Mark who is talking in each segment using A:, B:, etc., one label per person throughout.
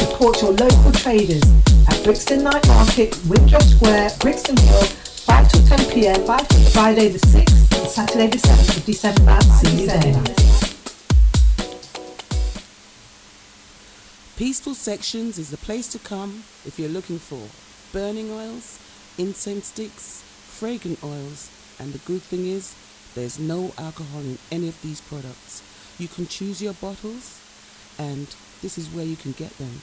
A: Support your local traders at Brixton Night Market, Windsor Square, Brixton Hill, 5 to 10 p.m. Friday the 6th and Saturday the 7th of December. See you there.
B: Peaceful Sections is the place to come if you're looking for burning oils, incense sticks, fragrant oils, and the good thing is there's no alcohol in any of these products. You can choose your bottles, and this is where you can get them.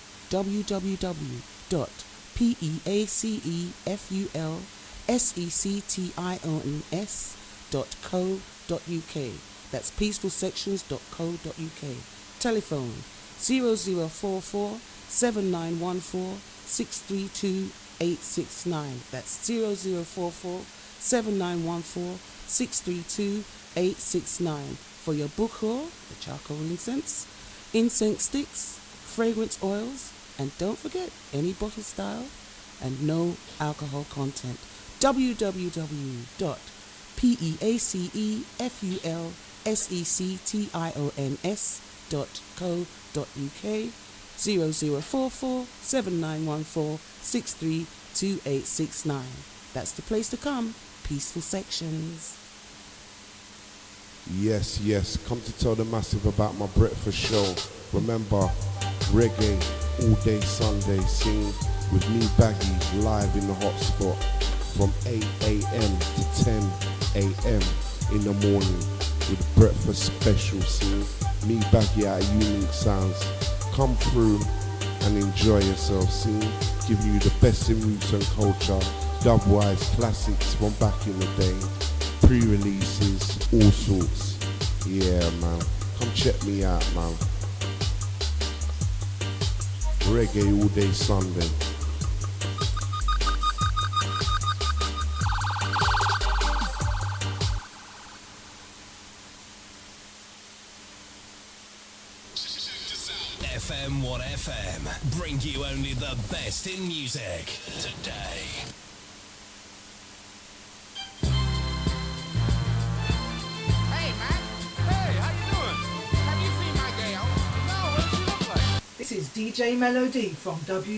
B: www.peacefulsections.co.uk. That's peacefulsections.co.uk. Telephone 0044 7914 632 869. That's 0044 7914 632 869 for your bukhor, the charcoal incense sticks, fragrance oils, and don't forget any bottle style and no alcohol content. www.peacefulsections.co.uk 0044 7914 632 869. That's the place to come. Peaceful Sections.
C: Yes, yes. Come to tell the massive about my breakfast show. Remember, reggae all day Sunday scene with me Baggy live in the hotspot from 8 a.m. to 10 a.m. in the morning with breakfast special scene. Me Baggy out of Unique Sounds. Come through and enjoy yourself. Scene giving you the best in roots and culture, dubwise classics from back in the day, pre-releases, all sorts. Yeah, man. Come check me out, man. Reggae all day Sunday.
D: FM 1FM, bring you only the best in music today.
A: This is DJ Melody from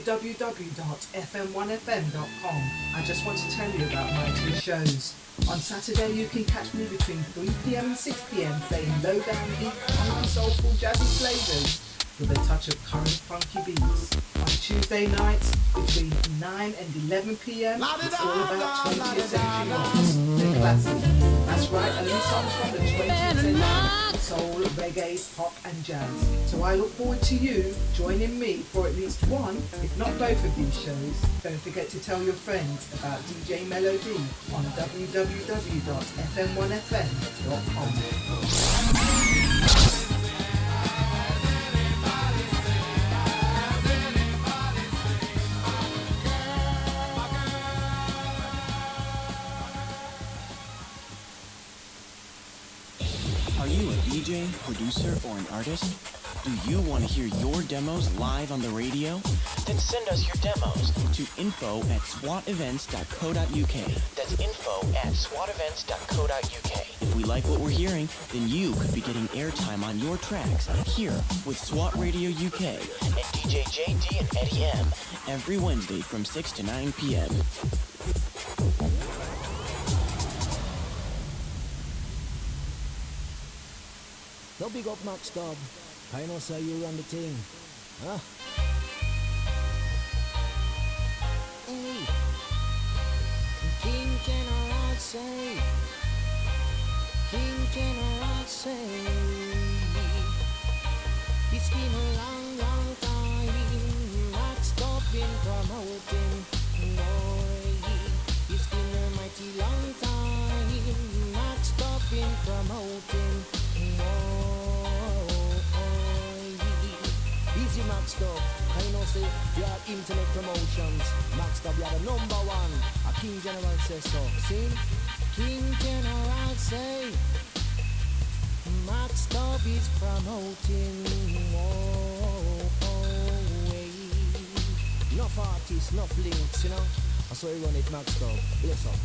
A: www.fm1fm.com. I just want to tell you about my two shows. On Saturday you can catch me between 3 p.m. and 6 p.m. playing low-down deep, funky, soulful, jazzy flavours with a touch of current funky beats. On Tuesday nights between 9 and 11 p.m. it's all about 20th century rock, the classic. That's right, only songs from the 20th century. Soul, reggae, pop and jazz. So I look forward to you joining me for at least one, if not both of these shows. Don't forget to tell your friends about DJ Melody on www.fm1fm.com.
E: Are you a DJ, producer, or an artist? Do you want to hear your demos live on the radio? Then send us your demos to info@swatevents.co.uk. That's info@swatevents.co.uk. If we like what we're hearing, then you could be getting airtime on your tracks here with SWAT Radio UK and DJ JD and Eddie M every Wednesday from 6 to 9 p.m.
F: No big up Max Dub. I know say you run the thing. Huh? Hey. King General say. King General say. It's been a long, long time. Max Dub been promoting. Boy. It's been a mighty long time. Max Dub been promoting. Easy Max Dub, I know say you are internet promotions. Max Dub, you are the number one. A King General says so. See? King General say Max Dub is promoting. Enough artists, enough links, you know. That's why you run it, Max Dub. Bless up.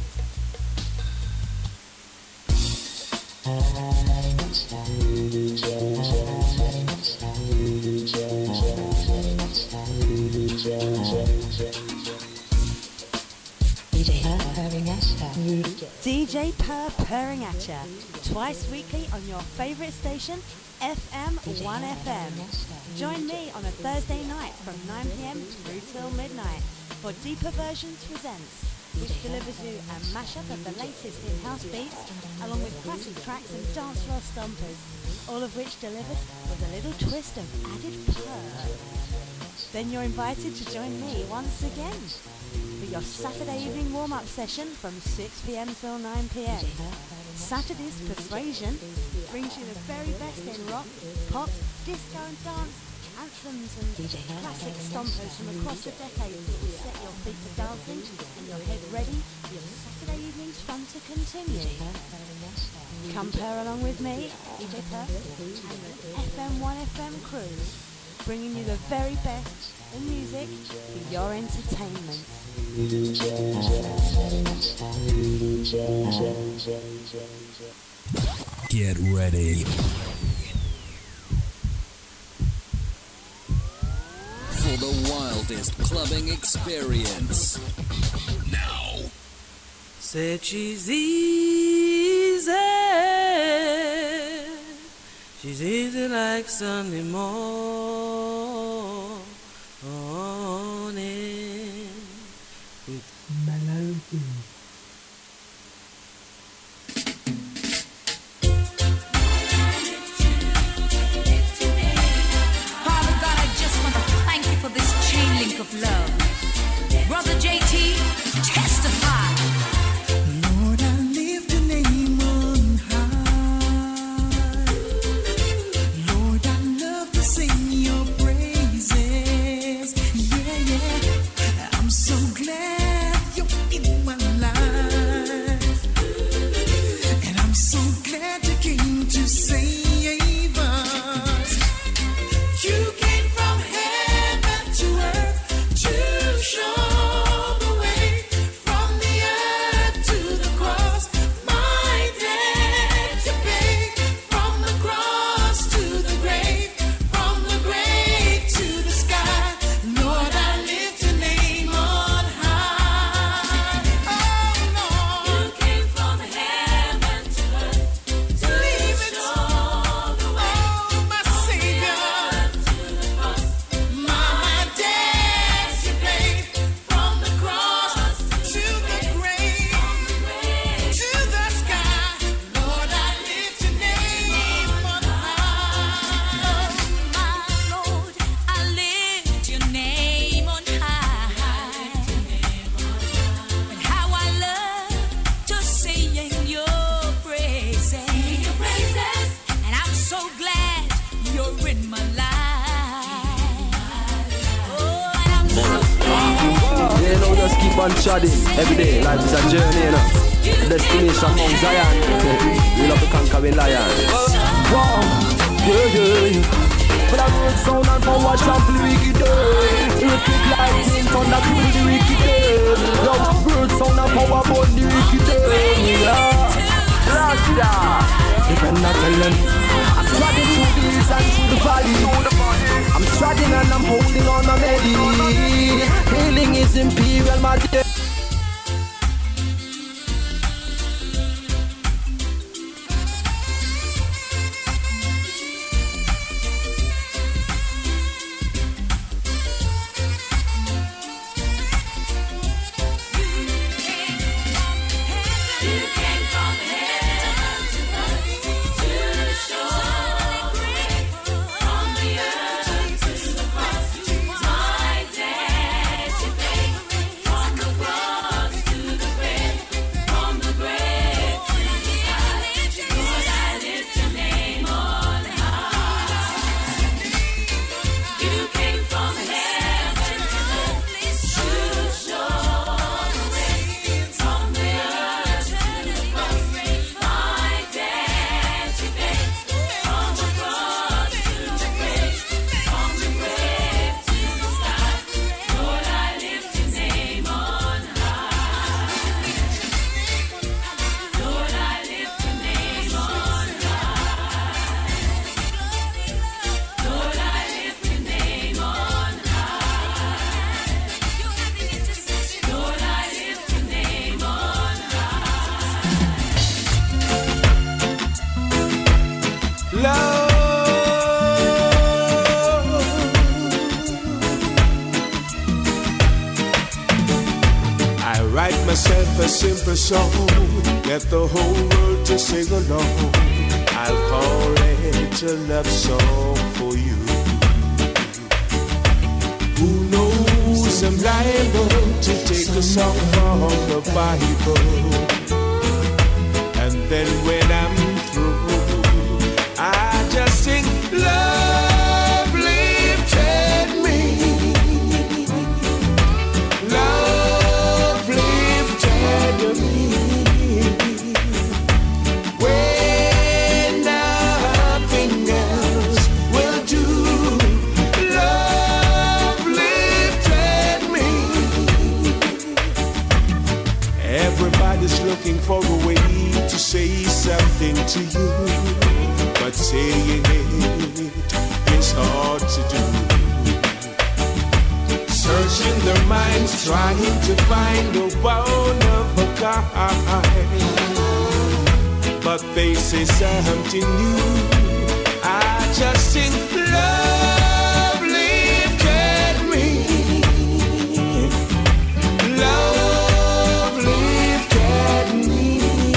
G: DJ Purr purring at ya, twice weekly on your favourite station, FM 1FM. Join me on a Thursday night from 9 p.m. through till midnight for Deeper Versions Presents, which delivers you a mashup of the latest in house beats, along with classic tracks and dance floor stompers, all of which delivered with a little twist of added purr. Then you're invited to join me once again for your Saturday evening warm-up session from 6 p.m. till 9 p.m. Saturday's Persuasion brings you the very best in rock, pop, disco and dance, anthems and classic stompers from across the decades that will set your feet to dancing and your head ready for your Saturday evening's fun to continue. Come pair along with me, DJ Purr, and the FM1FM crew, bringing you the very best in music for your entertainment.
D: Get ready for the wildest clubbing experience. Now.
B: Said she's easy. She's easy like Sunday morning.
A: Melody.
H: Father God, I just want to thank you for this chain link of love. Brother JT, testify.
F: Lord, I lift your name on high. Lord, I love to sing your praises. Yeah, yeah. I'm so glad you're in my life. And I'm so glad you came to save us. You came from heaven to earth to show the way from the earth to the cross. My debt to pay from the cross to the grave, from the grave to the sky. Lord, I lift your name on high. Oh Lord, you came from heaven to earth to leave it all the way. Oh, my Savior, my debt you paid from the cross to the grave, to the sky. Lord, I lift your name on high.
H: My Lord, I lift your name on high. And how I love to sing your praises. And I'm so glad you're in my life. Oh, and I'm so glad.
I: You know, just keep on chudding every day. Life is a journey, you know. Destination Mount Zion. We love the conquering lion. Wow, yeah, yeah. But I heard sound and power trample the wicked dead. Earthquake, lightning, thunder, kill the wicked dead. Love, bird, sound and power burn the wicked dead. Yeah, Rasta. You cannot tell them. I'm treading through the hills and through the valley. I'm treading and I'm holding on my melody. Healing is imperial, my dear.
H: You came from heaven to earth to show the grave from the earth to the cross. My
J: write myself a simple song, get the whole world to sing along. I'll call it a love song for you. Who knows I'm liable to take a song from the Bible, and then when I'm through, I just sing love lifted me. Love lifted me. When nothing else will do, love lifted me. Everybody's looking for a way to say something to you, but saying it is hard to do. Searching their minds, trying to find a one of a kind, but they say something new. I just sing love lifted me. Love lifted me.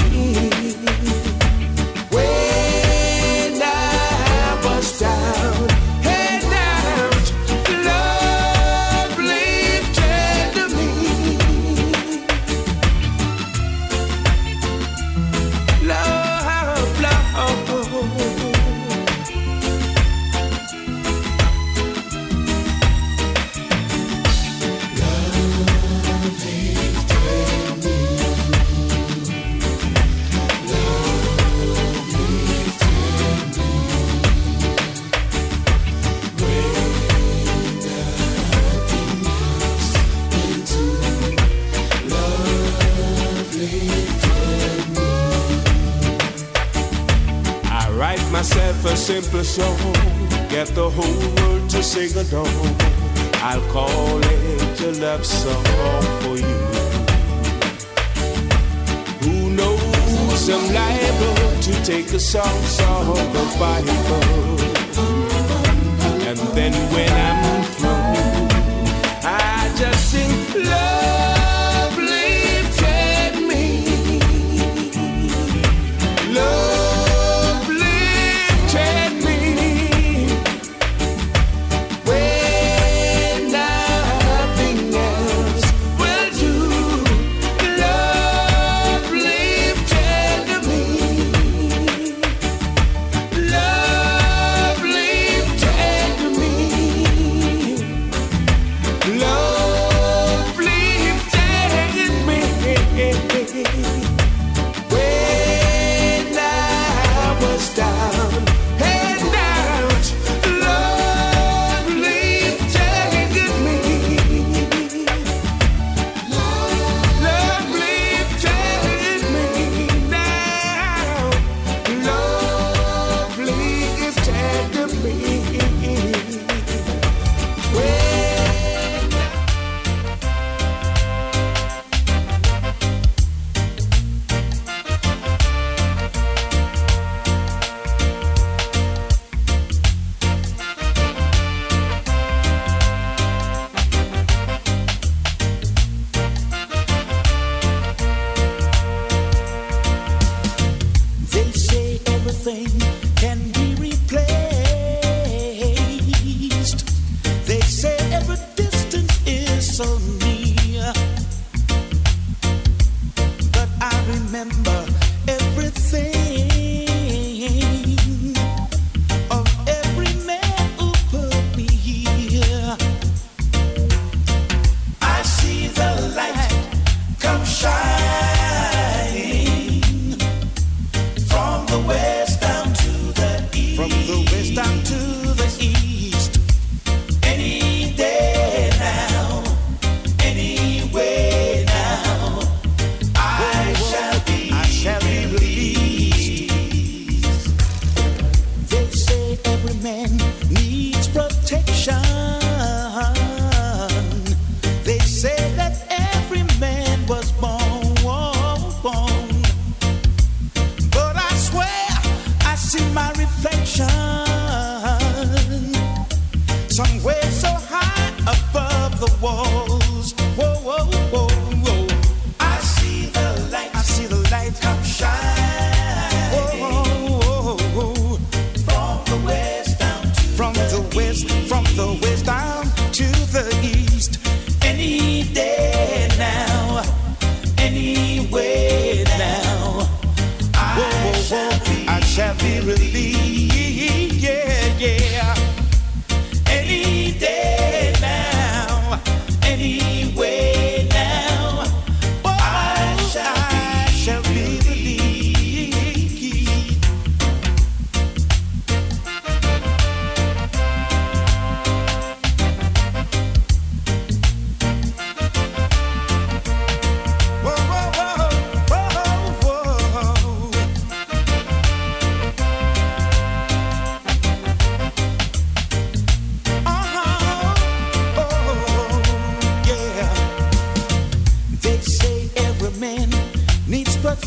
J: When I was down and out, love lifted me. Love, love. I write myself a simple song, get the whole world to sing along. I'll call it a love song for you. Who knows I'm liable to take a song from the Bible, and then when I'm through, I just sing love lifted me. Love lifted me. When nothing else will do, love lifted me. Love lifted me. Love lifted me. When I was down and out, love lifted me. Love lifted me now. Love lifted me.
K: They say everything can be replaced. They say every distance is so near. But I remember everything of every man who put me here. I see the light come shining from the west down to the east. From the west down to the east. Any day now, anyway now, I shall be released. They say every man needs protection. They say that every man was born. But I swear I see my reflection somewhere so high above the walls. Whoa, whoa, whoa, whoa.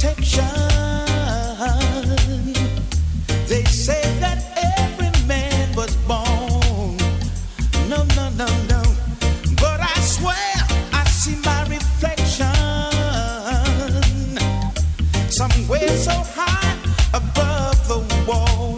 K: protection. They say that every man was born. No, no, no, no. But I swear I see my reflection somewhere so high above the walls.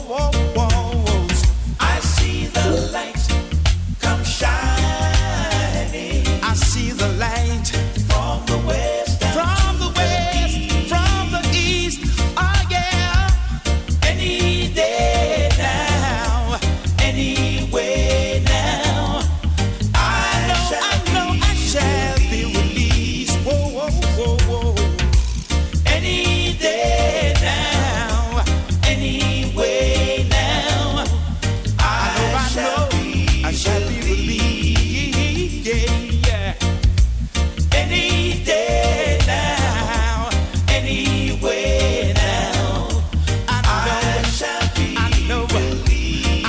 K: I see the light come shining. I see the light from the west, from the west, from the east. Oh yeah. Any day now, anyway now. I know I shall be released. Whoa, whoa, whoa, whoa. Any day now, anyway now. I shall be released. Yeah. Any day now, anyway now. I shall be released.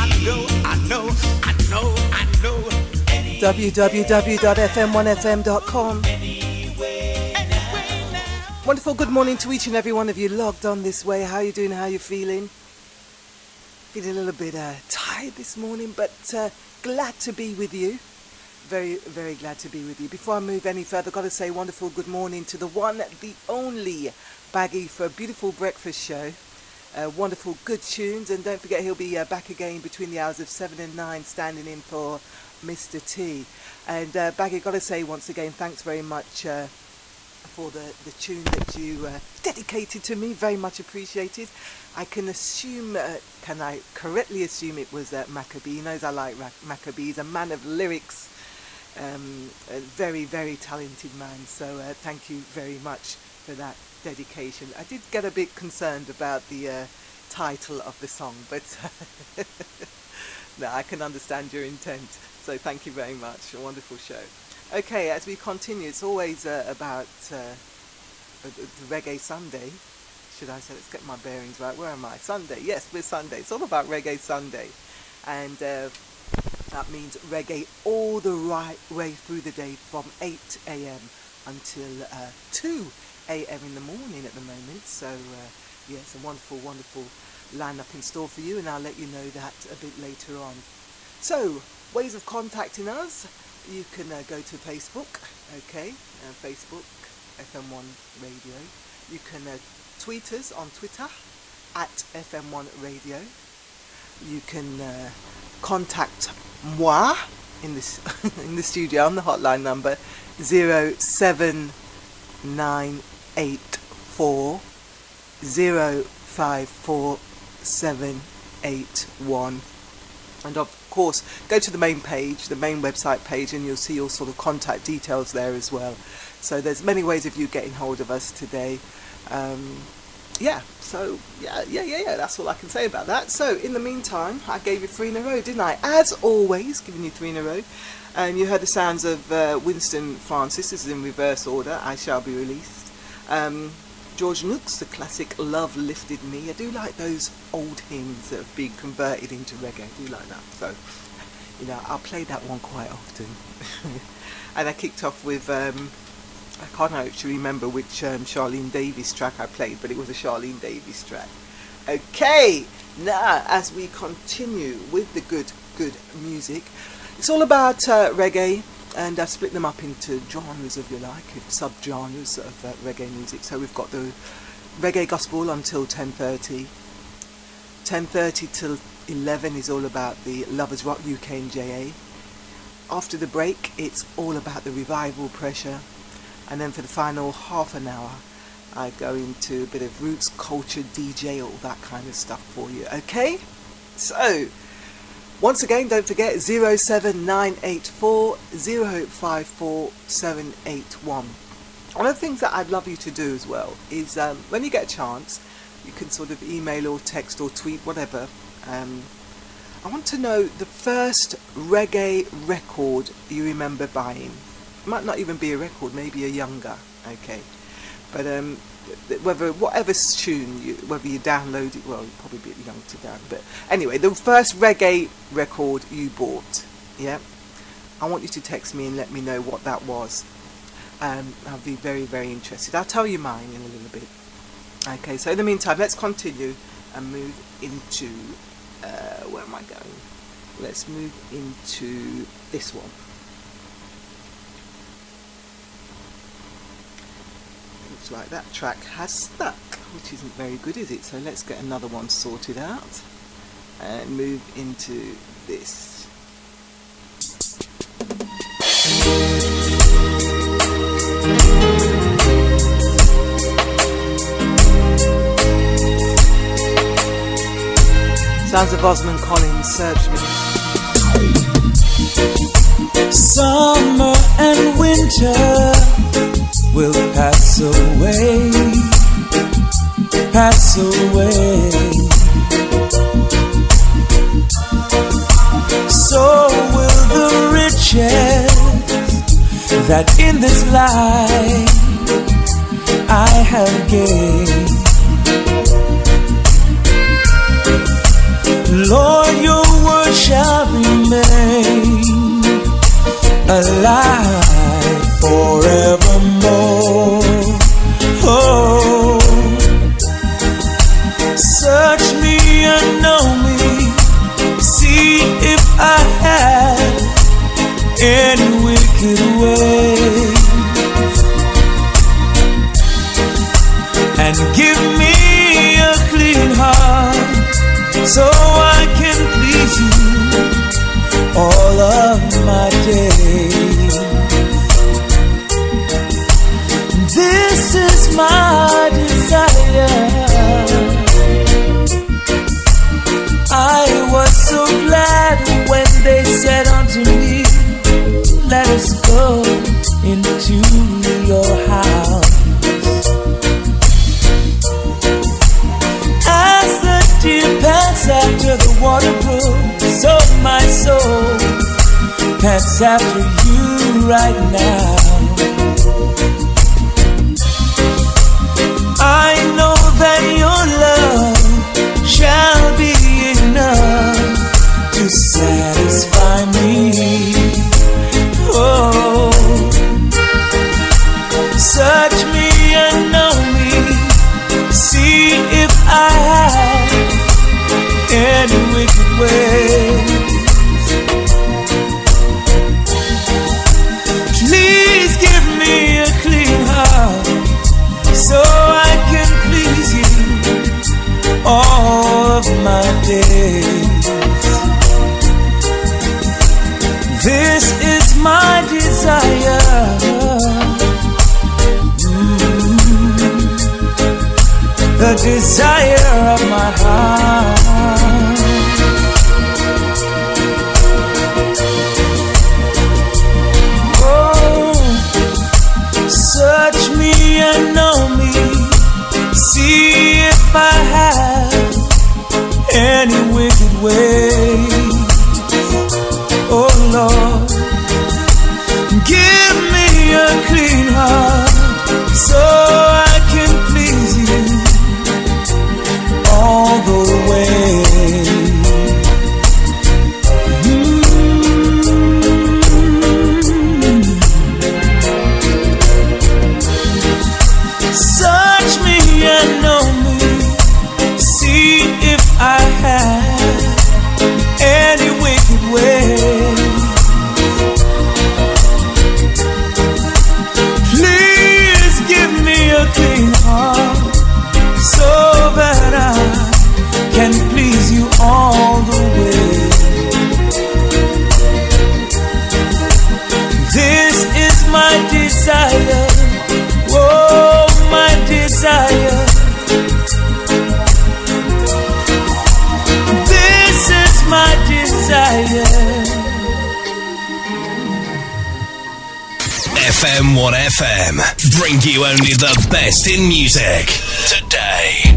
K: I know.
A: www.fm1fm.com. Wonderful good morning to each and every one of you logged on this way. How you doing? How you feeling? Feeling a little bit tired this morning, but glad to be with you. Very, very glad to be with you. Before I move any further, I've got to say wonderful good morning to the one, the only Baggy for a beautiful breakfast show. Wonderful good tunes, and don't forget he'll be back again between the hours of 7 and 9, standing in for Mr. T. And Baggy, got to say once again, thanks very much for the tune that you dedicated to me. Very much appreciated. I can assume, can I correctly assume it was Maccabee? He knows I like Maccabee. He's a man of lyrics, a very, very talented man. So thank you very much for that dedication. I did get a bit concerned about the title of the song, but no, I can understand your intent. So thank you very much. A wonderful show. Okay, as we continue, it's always about the Reggae Sunday. Should I say, let's get my bearings right. Where am I? Sunday. Yes, we're Sunday. It's all about Reggae Sunday. And that means reggae all the right way through the day from 8 a.m. until 2 a.m. in the morning at the moment. So, yes, a wonderful, wonderful lineup in store for you, and I'll let you know that a bit later on. So, ways of contacting us. You can go to Facebook, okay, Facebook, FM1 Radio. You can tweet us on Twitter, at FM1 Radio. You can contact moi in this in the studio on the hotline number 07984 054781. And of course, go to the main page, the main website page, and you'll see all sort of contact details there as well. So there's many ways of you getting hold of us today. Yeah, that's all I can say about that. So in the meantime, I gave you 3 in a row, didn't I? As always, giving you 3 in a row. And you heard the sounds of Winston Francis. This is in reverse order. I Shall Be Released. George Nooks, the classic Love Lifted Me. I do like those old hymns that have been converted into reggae. I do like that. So, you know, I'll play that one quite often. And I kicked off with, I can't actually remember which Charlene Davis track I played, but it was a Charlene Davis track. Okay, now as we continue with the good music, it's all about reggae. And I've split them up into genres, if you like, sub-genres of reggae music. So we've got the reggae gospel until 10:30. 10:30 till 11 is all about the Lovers Rock UK and JA. After the break, it's all about the revival pressure. And then for the final half an hour, I go into a bit of roots, culture, DJ, all that kind of stuff for you. Okay? So, once again, don't forget 07984 054 781. One of the things that I'd love you to do as well is when you get a chance, you can sort of email or text or tweet, whatever. I want to know the first reggae record you remember buying. It might not even be a record, maybe a younger, okay. But whatever tune, whether you download it, well, you're probably a bit young to down, but anyway, the first reggae record you bought, yeah, I want you to text me and let me know what that was. I'll be very, very interested. I'll tell you mine in a little bit. Okay, so in the meantime, let's continue and move into, where am I going? Let's move into this one. Looks like that track has stuck, which isn't very good, is it? So let's get another one sorted out and move into this. Sounds of Osmond Collins, Search Me.
K: Summer and winter will pass away, pass away. So will the riches that in this life I have gained. Lord, your word shall remain alive forevermore. Oh, search me and know me, see if I have any wicked way, and give me a clean heart, so I can please you all of my days. This is my desire. I was so glad when they said unto me, let us go into your house. As the deer pants after the water brook, so my soul pants after you right now. I know that your love shall be enough to satisfy me. Oh, search me and know me, see if I have any wicked ways. Please give me a clean heart, so I can please you all of my days. This is my desire. The desire of my heart. Oh, search me and know me, see if I have any wicked way. Oh Lord, give me a clean heart, so I can please you all the way. Search me and know me, see if I have any wicked way. Please give me a clean heart, so that I can please you all the way. This is my desire. Oh, my desire. This is my desire.
D: FM1 FM, bring you only the best in music today.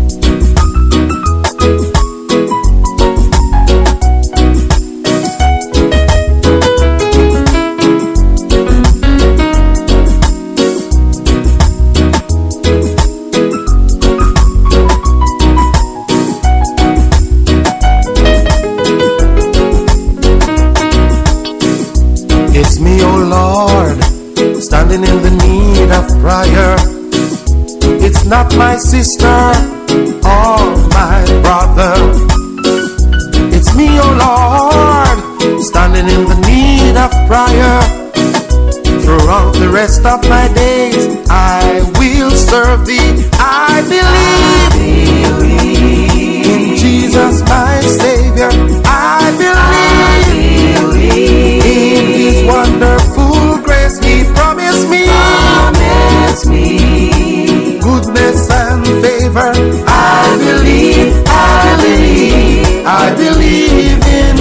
L: It's me, oh Lord, standing in the need of prayer. It's not my sister or my brother. It's me, oh Lord, standing in the need of prayer. Throughout the rest of my days, I will serve thee. I believe in Jesus, my Savior. I believe in His wonderful grace. He promised me goodness and favor. I believe, I believe, I believe in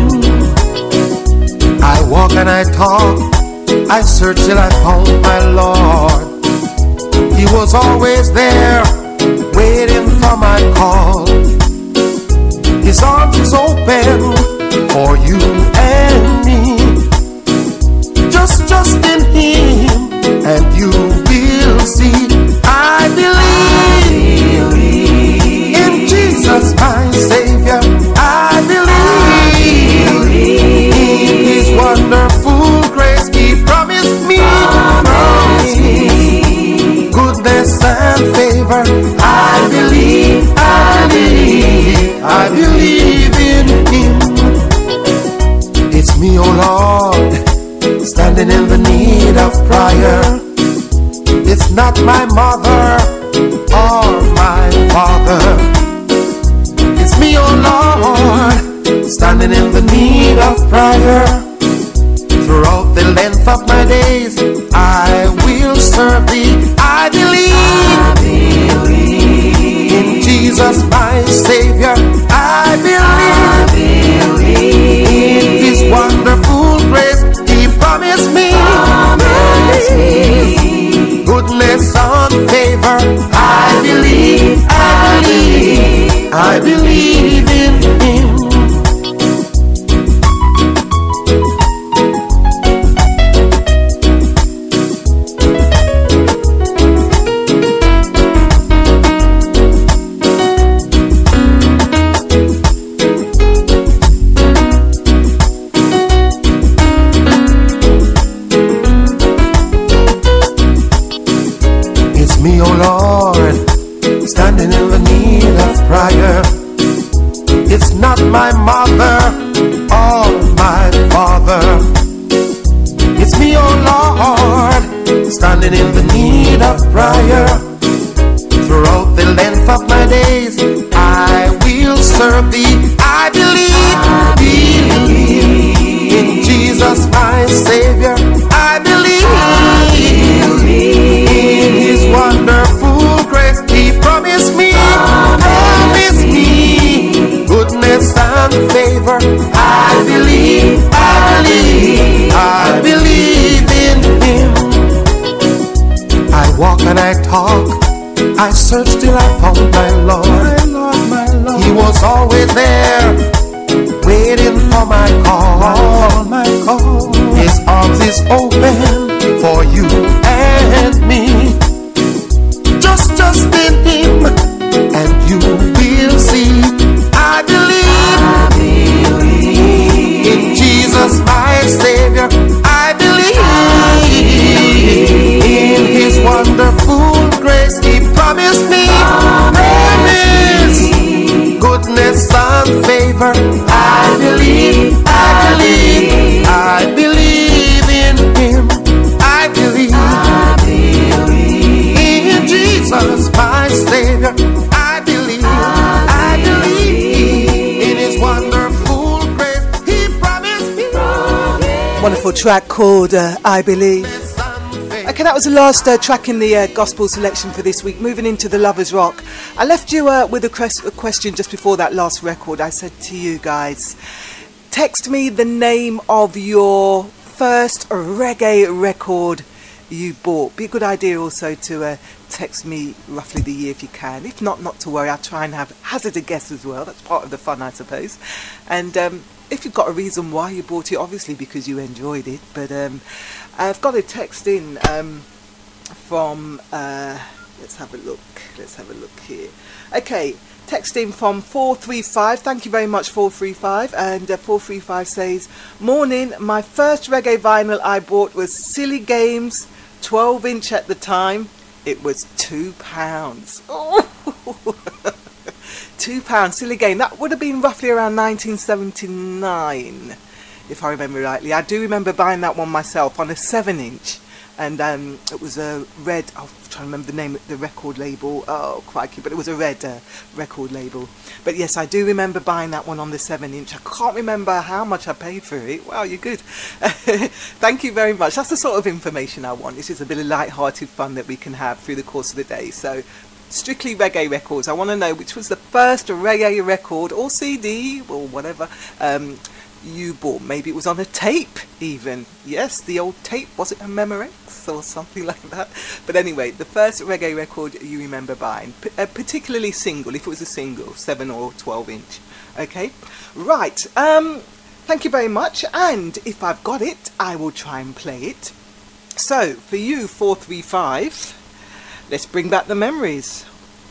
L: Him. I walk and I talk, I search till I found my Lord. He was always there, waiting for my call. His arms is open for you and me. Just in Him, and you will see. I believe in Jesus, my Savior. I believe in His wonderful grace. He promised me goodness and favor. I believe, I believe, I believe in Him. It's me, oh Lord, standing in the need of prayer. It's not my mother or my father. It's me, oh Lord, standing in the need of prayer. Throughout the length of my days, I will serve thee. I believe in Jesus, my Savior. I believe in His wonderful grace. He promised me goodness and favor. I believe, I believe, I believe in Him. Standing in the need of prayer. It's not my mother or my father. It's me, oh Lord, standing in the need of prayer. Throughout the length of my days, I will serve thee. I believe in Jesus, my Savior. I believe in His wonderful grace. He promised me goodness and favor. I believe, I believe, I believe in Him. I walk and I talk, I search till I found my Lord. He was always there, waiting for my call. His arms is open for you and me. Just in Him, and you will see. I believe in Jesus, my Savior. I believe in His wonderful grace. He promised me goodness and favor. I believe, I believe, I believe in Him. I believe in Jesus, my Savior. I believe in His wonderful grace. He promised me.
A: Wonderful track called I Believe. Okay, that was the last track in the gospel selection for this week. Moving into the Lovers Rock. I left you with a question just before that last record. I said to you guys, text me the name of your first reggae record you bought. Be a good idea also to text me roughly the year if you can. If not, not to worry. I'll try and hazard a guess as well. That's part of the fun, I suppose. And if you've got a reason why you bought it, obviously because you enjoyed it. But I've got a text in from let's have a look here. Okay, text in from 435. Thank you very much, 435. And 435 says, morning, my first reggae vinyl I bought was Silly Games, 12-inch at the time. It was £2. Oh. £2, silly game. That would have been roughly around 1979, if I remember rightly. I do remember buying that one myself on a 7-inch, and it was a red. I'm trying to remember the name of the record label. Oh crikey! But it was a red record label. But yes, I do remember buying that one on the 7-inch. I can't remember how much I paid for it. Wow, you're good. Thank you very much. That's the sort of information I want. It's just a bit of light-hearted fun that we can have through the course of the day. So. Strictly reggae records. I want to know which was the first reggae record or CD or whatever you bought. Maybe it was on a tape even. Yes, the old tape. Was it a Memorex or something like that? But anyway, the first reggae record you remember buying, particularly single, if it was a single, 7 or 12-inch. Okay, right. Thank you very much. And if I've got it, I will try and play it. So for you, 435. Let's bring back the memories.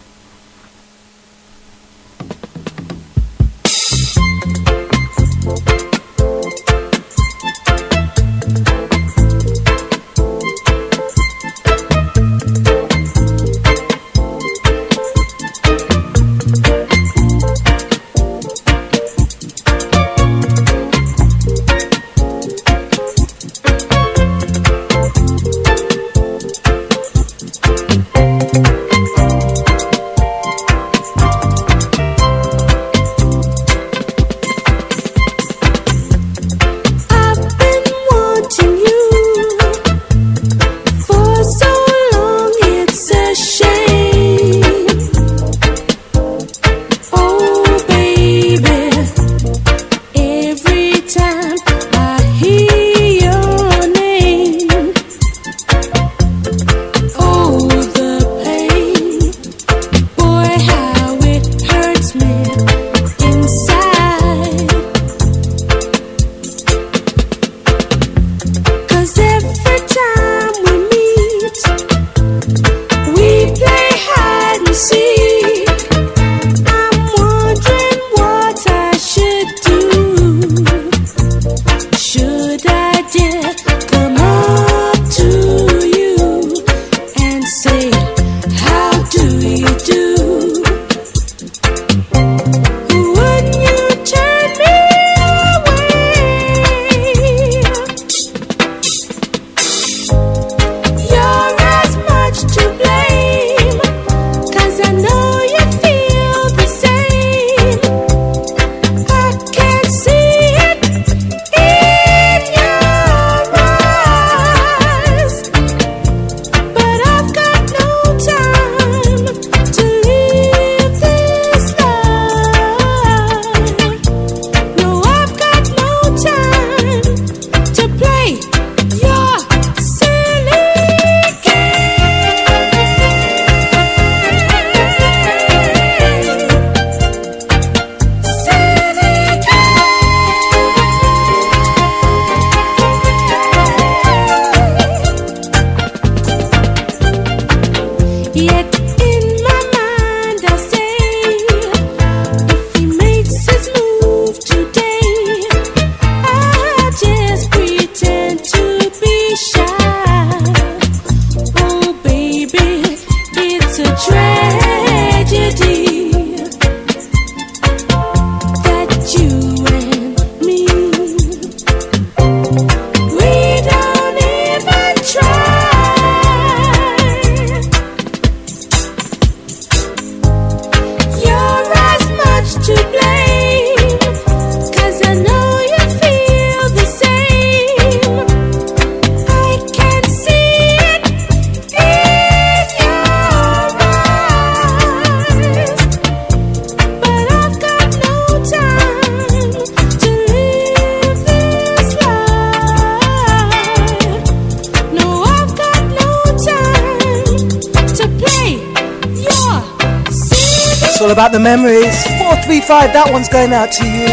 A: All about the memories. 435, that one's going out to you.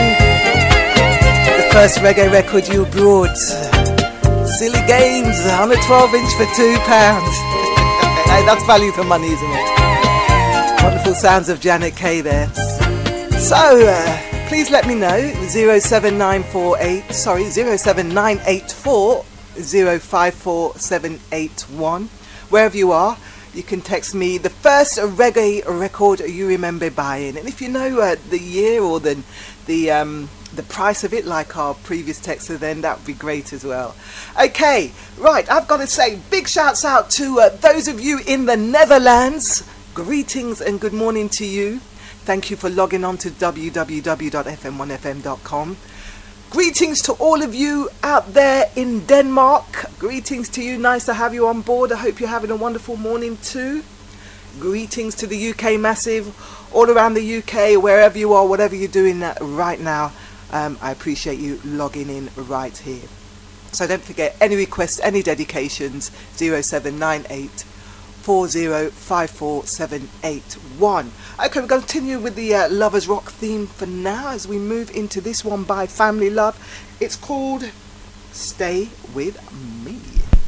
A: The first reggae record you brought. Silly Games on a 12-inch for £2. Hey, that's value for money, isn't it? Wonderful sounds of Janet Kay there. So, please let me know. 07984 054781. Wherever you are, you can text me the first reggae record you remember buying, and if you know the year or the price of it, like our previous texter, then that would be great as well. Okay, right, I've got to say big shouts out to those of you in the Netherlands. Greetings and good morning to you. Thank you for logging on to www.fm1fm.com. Greetings to all of you out there in Denmark. Greetings to you. Nice to have you on board. I hope you're having a wonderful morning too. Greetings to the UK Massive, all around the UK, wherever you are, whatever you're doing right now. I appreciate you logging in right here. So don't forget, any requests, any dedications, 0798 4054781. Okay, we're going to continue with the Lovers Rock theme for now as we move into this one by Family Love. It's called Stay With Me.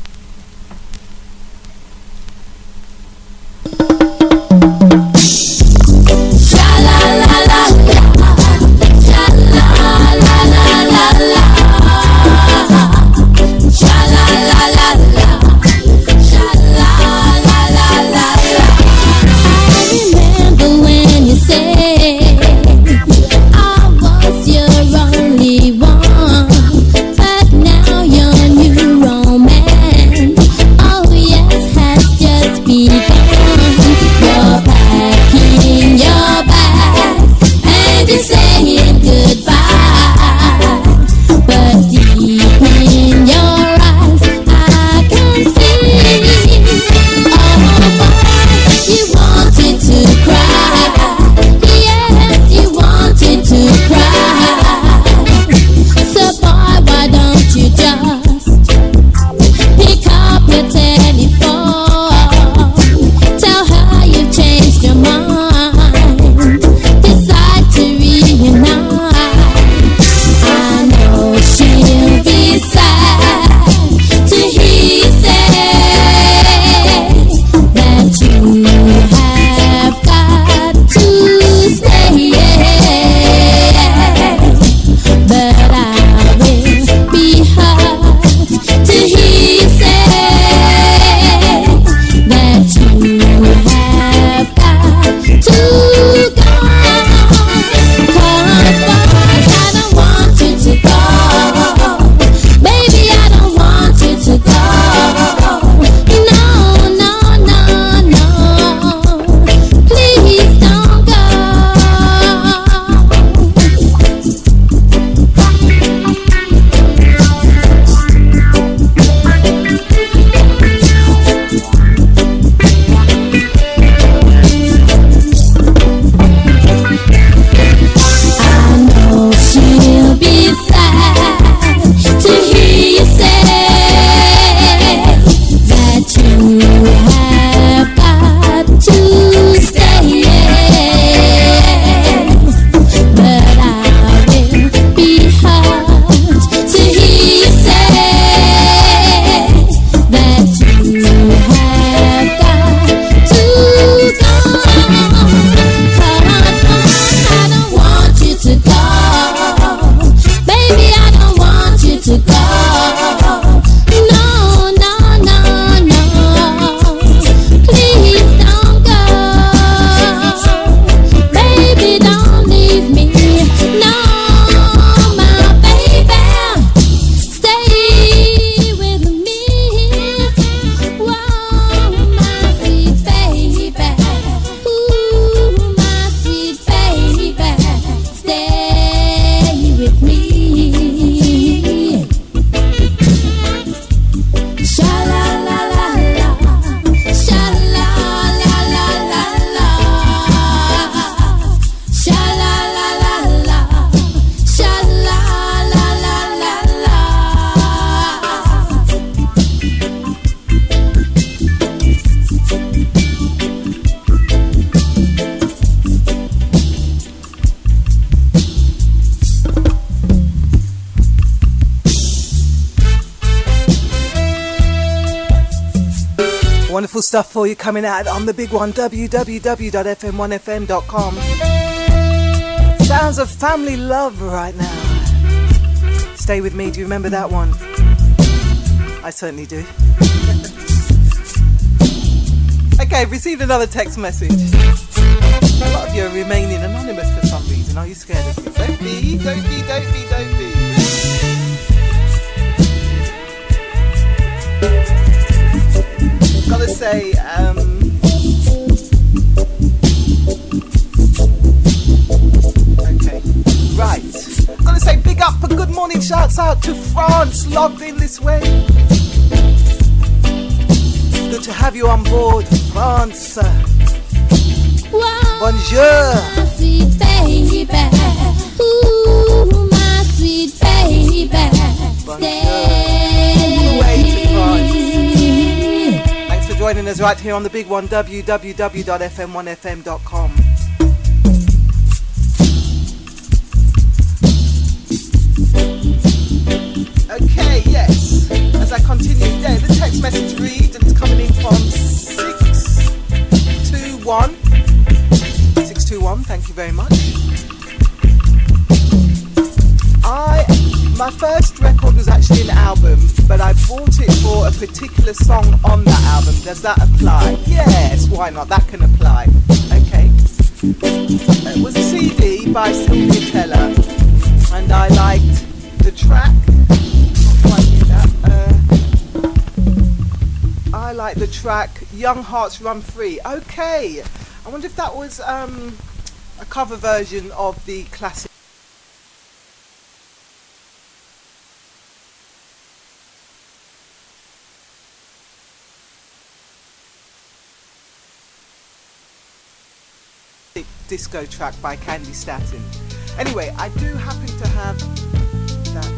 A: Wonderful stuff for you coming out on the big one, www.fm1fm.com. Sounds of Family Love right now. Stay With Me, do you remember that one? I certainly do.
M: Okay, I've received another text message. A lot of you are remaining anonymous for some reason. Are you scared of me? Don't be, don't be, don't be, don't be. Gotta say, okay, right. Gotta say big up for good morning, shouts out to France, logged in this way. Good to have you on board, France. Bonjour.
N: My sweet baby, ooh, my sweet baby,
M: Thanks for joining us right here on the big one, www.fm1fm.com. Okay, yes. As I continue, yeah, the text message reads, and it's coming in from 621. 621, thank you very much. My first record was actually an album, but I bought it for a particular song on that album. Does that apply? Yes, why not? That can apply. Okay. It was a CD by Sylvia Teller, and I liked the track. I like the track Young Hearts Run Free. Okay, I wonder if that was a cover version of the classic disco track by Candy Staton. Anyway, I do happen to have that.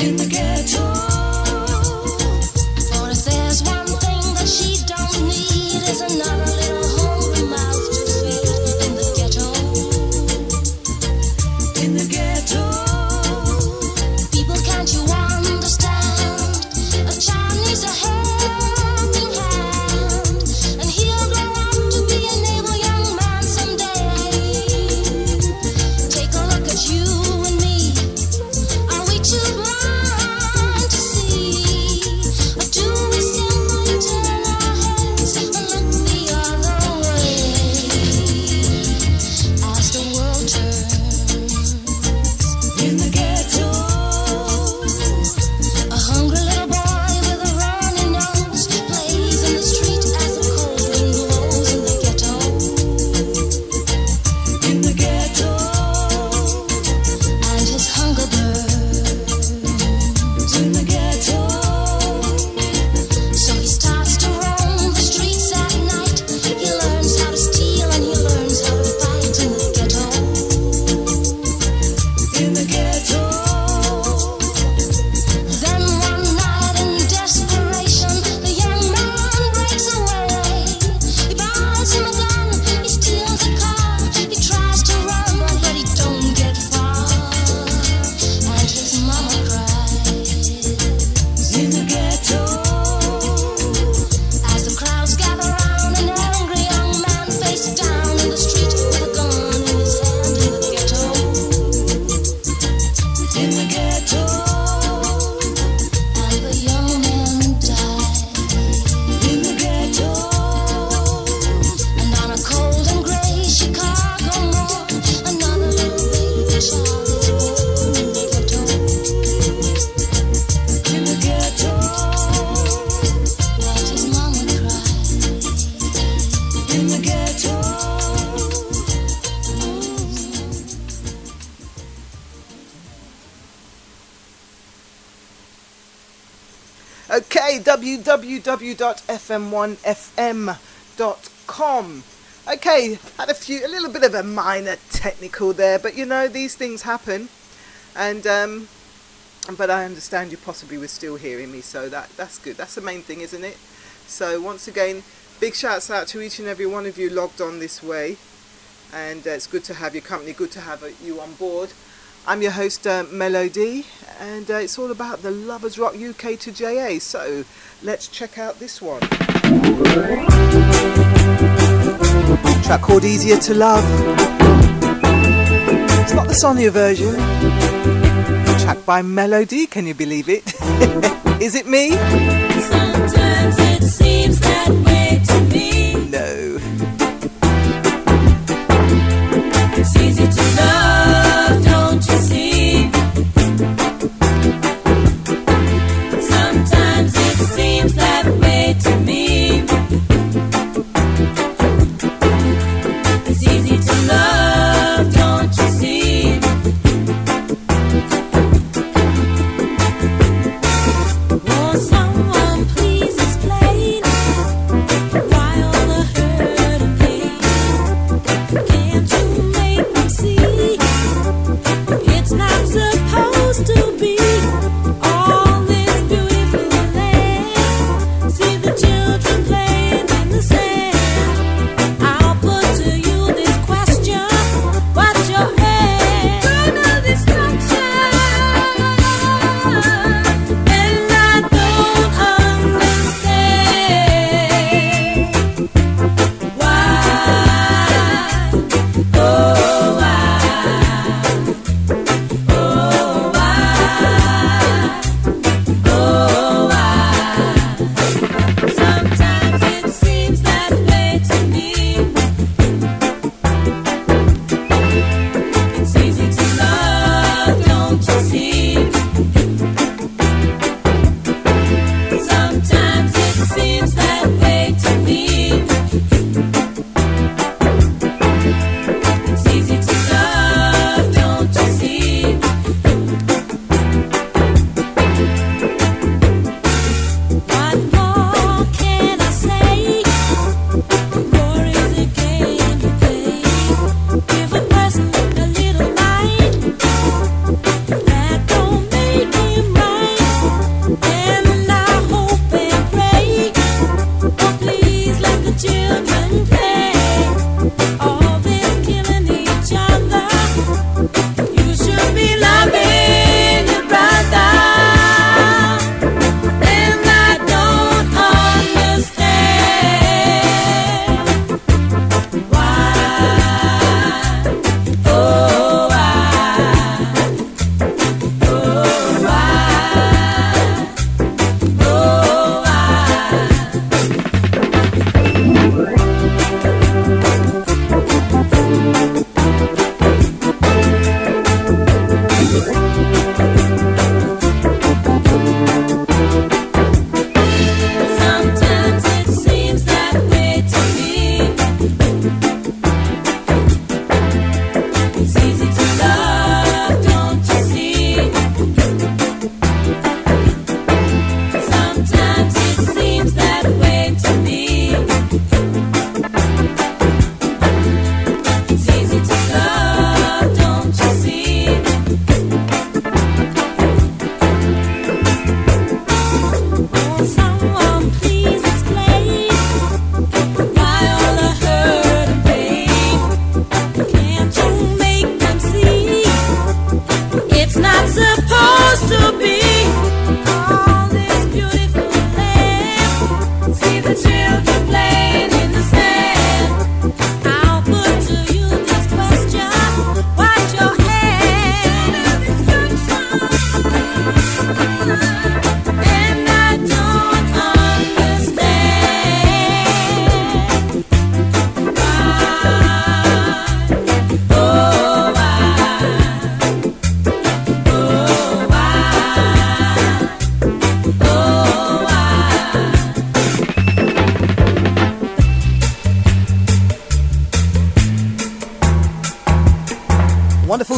M: Okay, www.fm1fm.com. Okay, had a little bit of a minor technical there, but you know, these things happen. And but I understand you possibly were still hearing me, so that's good. That's the main thing, isn't it? So once again, big shouts out to each and every one of you logged on this way, and it's good to have your company, good to have you on board. I'm your host, Melody, and it's all about the Lovers Rock UK to JA, so let's check out this one. Track called Easier to Love. It's not the Sonia version. Track by Melody, can you believe it? Is it me?
O: Sometimes it seems that way to me.
M: No.
O: It's easy to love, don't you see? Sometimes it seems that way to me. It's easy to love, don't you see? Won't someone please explain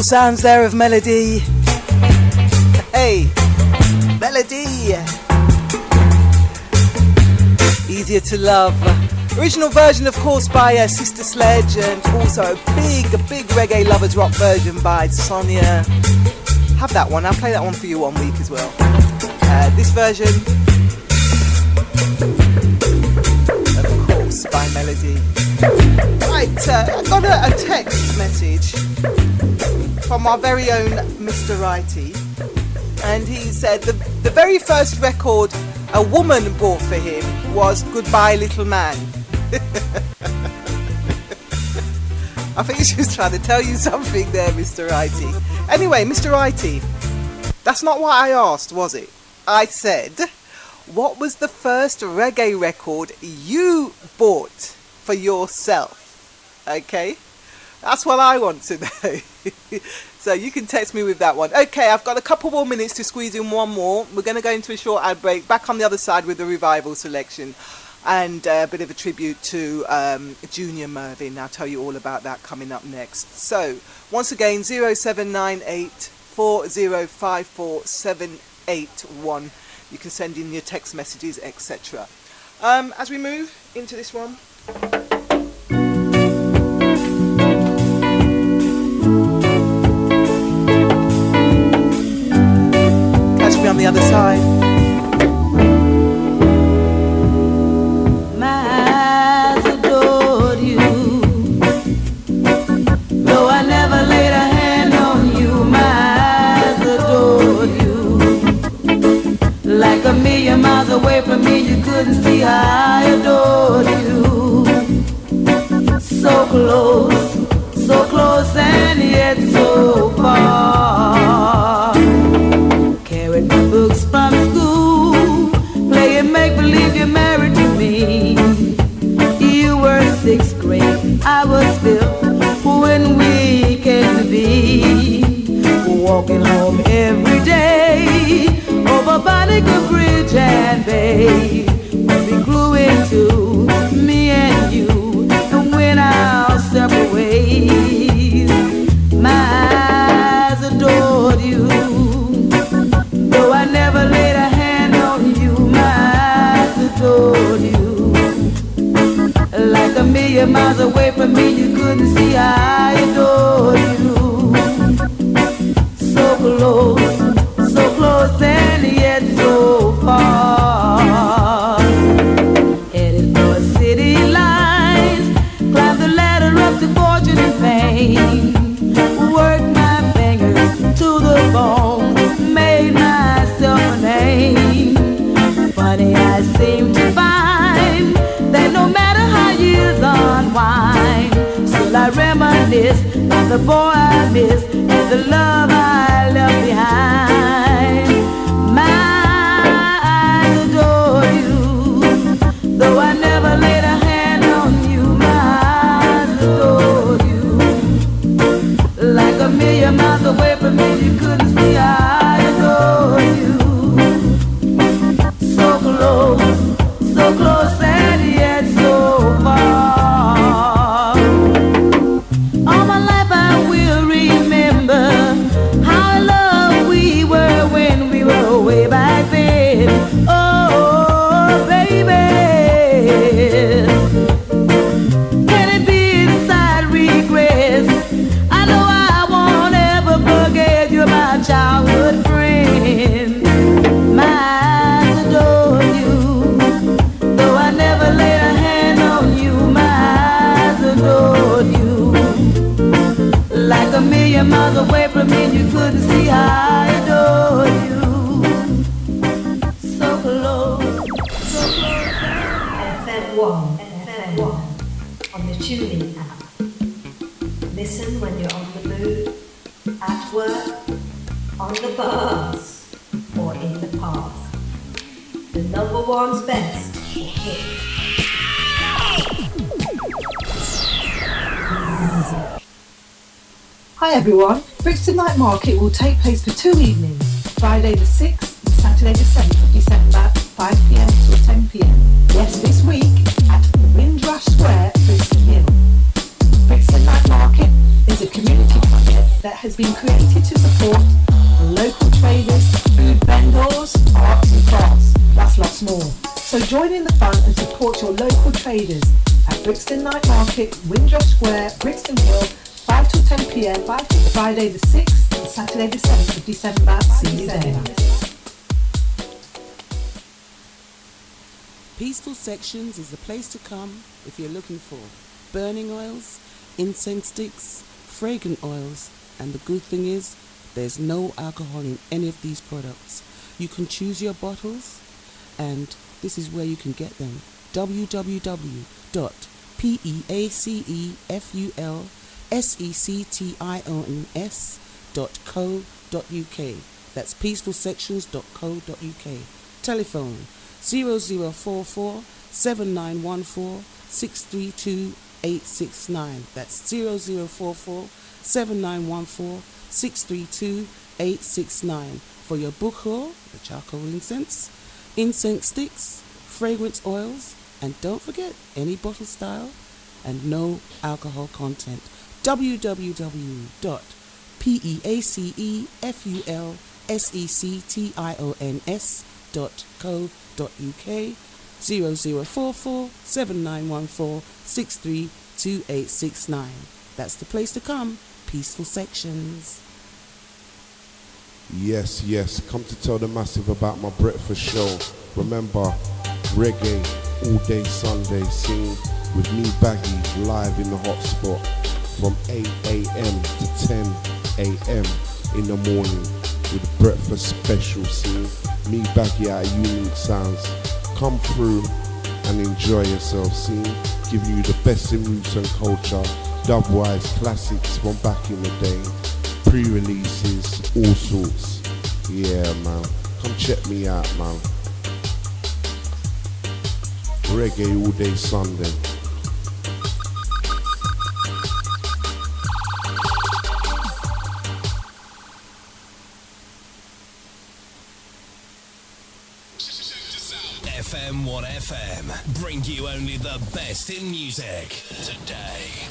M: sounds there of Melody. Hey, Melody. Easier to Love. Original version, of course, by Sister Sledge, and also a big reggae lovers rock version by Sonia. Have that one. I'll play that one for you one week as well. This version, of course, by Melody. Right, I got a text message from our very own Mr. Righty, and he said the very first record a woman bought for him was Goodbye Little Man. I think she was trying to tell you something there, Mr. Righty. Anyway, Mr. Righty, that's not what I asked, was it? I said, what was the first reggae record you bought for yourself? Okay? That's what I want to know. So you can text me with that one. Okay, I've got a couple more minutes to squeeze in one more. We're going to go into a short ad break. Back on the other side with the revival selection. And a bit of a tribute to Junior Mervyn. I'll tell you all about that coming up next. So, once again, 0798 4054 781. You can send in your text messages, etc. As we move into this one. Catch me on the other side.
O: Away from me, you couldn't see I adored you. So close and yet so far. Carried my books from school, playing make-believe you're married to me. You were 6th grade, I was 5th when we came to be. Walking home every day over Barnacle Bridge and Bay, we grew into me and you, and went our separate ways. My eyes adored you, though I never laid a hand on you. My eyes adored you, like a million miles away from me, you couldn't see I adored you. So close and yet so far. Headed for city lines, climbed the ladder up to fortune and fame. Worked my fingers to the bone, made myself a name. Funny, I seem to find that no matter how years unwind, still I reminisce of the boy I miss and the love I left behind. My eyes adore you, though I never laid a hand on you. My eyes adore you, like a million miles away from me, you couldn't see I adore you. So close and yet so far. All my life I will remember how in love we were when we were way back then. Oh, baby, can it be inside regrets? I know I won't ever forget you're my childhood friend. My eyes adore you, though I never laid a hand on you. My eyes adore you, like a million miles away from me, you couldn't see I adore you. So close.
P: FM1, FM1, on the TuneIn app. Listen when you're on the move, at work, on the bus, or in the park. The number one's best hit.
A: Hi everyone, Brixton Night Market will take place for 2 evenings, Friday the 6th and Saturday the 7th of December, 5pm till 10pm. Yes, this week at Windrush Square, Brixton Hill. Brixton Night Market is a community project that has been created more. So join in the fun and support your local traders at Brixton Night Market, Windrush Square, Brixton Hill, 5 till 10 p.m. Friday the 6th and Saturday the 7th of December. See you there.
B: Peaceful Sections is the place to come if you're looking for burning oils, incense sticks, fragrant oils, and the good thing is there's no alcohol in any of these products. You can choose your bottles, and this is where you can get them. www.peacefulsections.co.uk. That's peacefulsections.co.uk. Telephone 0044 7914 632 869. That's 0044 7914 632 869 for your bukhor, the charcoal incense sticks, fragrance oils, and don't forget any bottle style and no alcohol content. www.peacefulsections.co.uk 0044 7914 632 869. That's the place to come. Peaceful Sections.
C: Yes, yes, come to tell the massive about my breakfast show. Remember, reggae all day Sunday scene with me Baggy live in the hotspot from 8 a.m. to 10 a.m. in the morning with breakfast special scene. Me Baggy out of Unique Sounds. Come through and enjoy yourself, scene. Giving you the best in roots and culture, dubwise classics from back in the day, pre-releases, all sorts. Yeah, man. Come check me out, man. Reggae all day Sunday.
D: FM 1FM, bring you only the best in music today.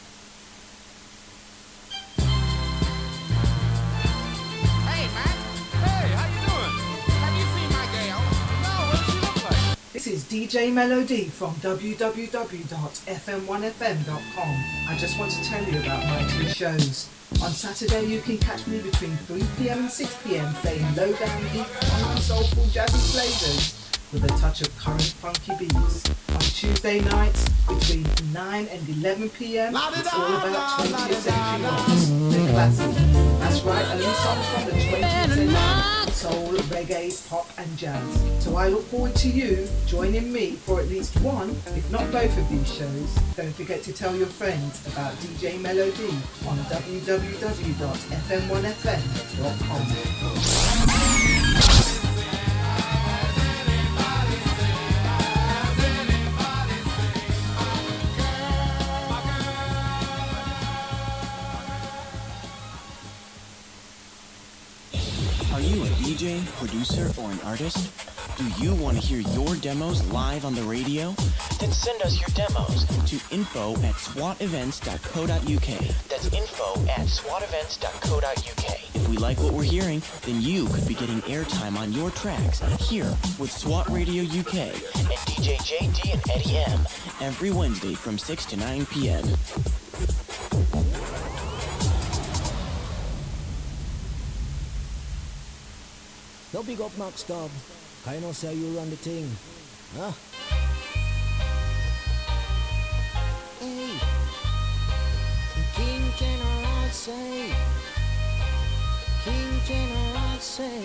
Q: Hey, man. Hey, how you doing? Have you seen my gal? No, what does she look like?
A: This is DJ Melody from www.fm1fm.com. I just want to tell you about my two shows. On Saturday you can catch me between 3 p.m. and 6 p.m. playing low-down deep, funky, soulful, jazzy flavours with a touch of current funky beats. On Tuesday nights between 9 and 11 p.m. it's all about 20th century rocks, the classic. That's right, only songs from the 20th century, soul, reggae, pop and jazz. So I look forward to you joining me for at least one, if not both of these shows. Don't forget to tell your friends about DJ Melody on www.fm1fm.com.
E: Are you a DJ, producer, or an artist? Do you want to hear your demos live on the radio? Then send us your demos to info@swatevents.co.uk. That's info@swatevents.co.uk. If we like what we're hearing, then you could be getting airtime on your tracks here with SWAT Radio UK and DJ JD and Eddie M every Wednesday from 6 to 9 p.m.
R: No big up Max Dub. I know say you run the thing. Huh?
F: Hey, King General say, King General say,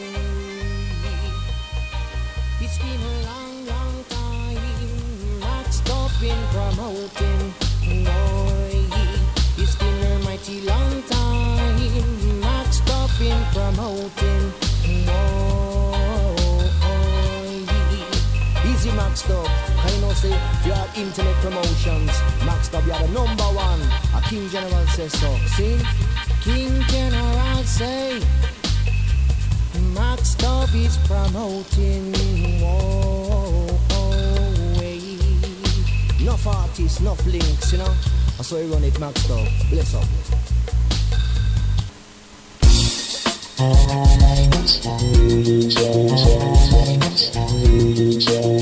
F: it's been a long, long time. Max Dub been promoting. Boy, it's been a mighty long time. Max Dub been promoting. Easy Max Dub, I know say if you have internet promotions, Max Dub you are the number one. A King General says so. See? King General say Max Dub is promoting.
R: Enough artists, enough links, you know. That's why you run it, Max Dub. Bless up.
F: DJ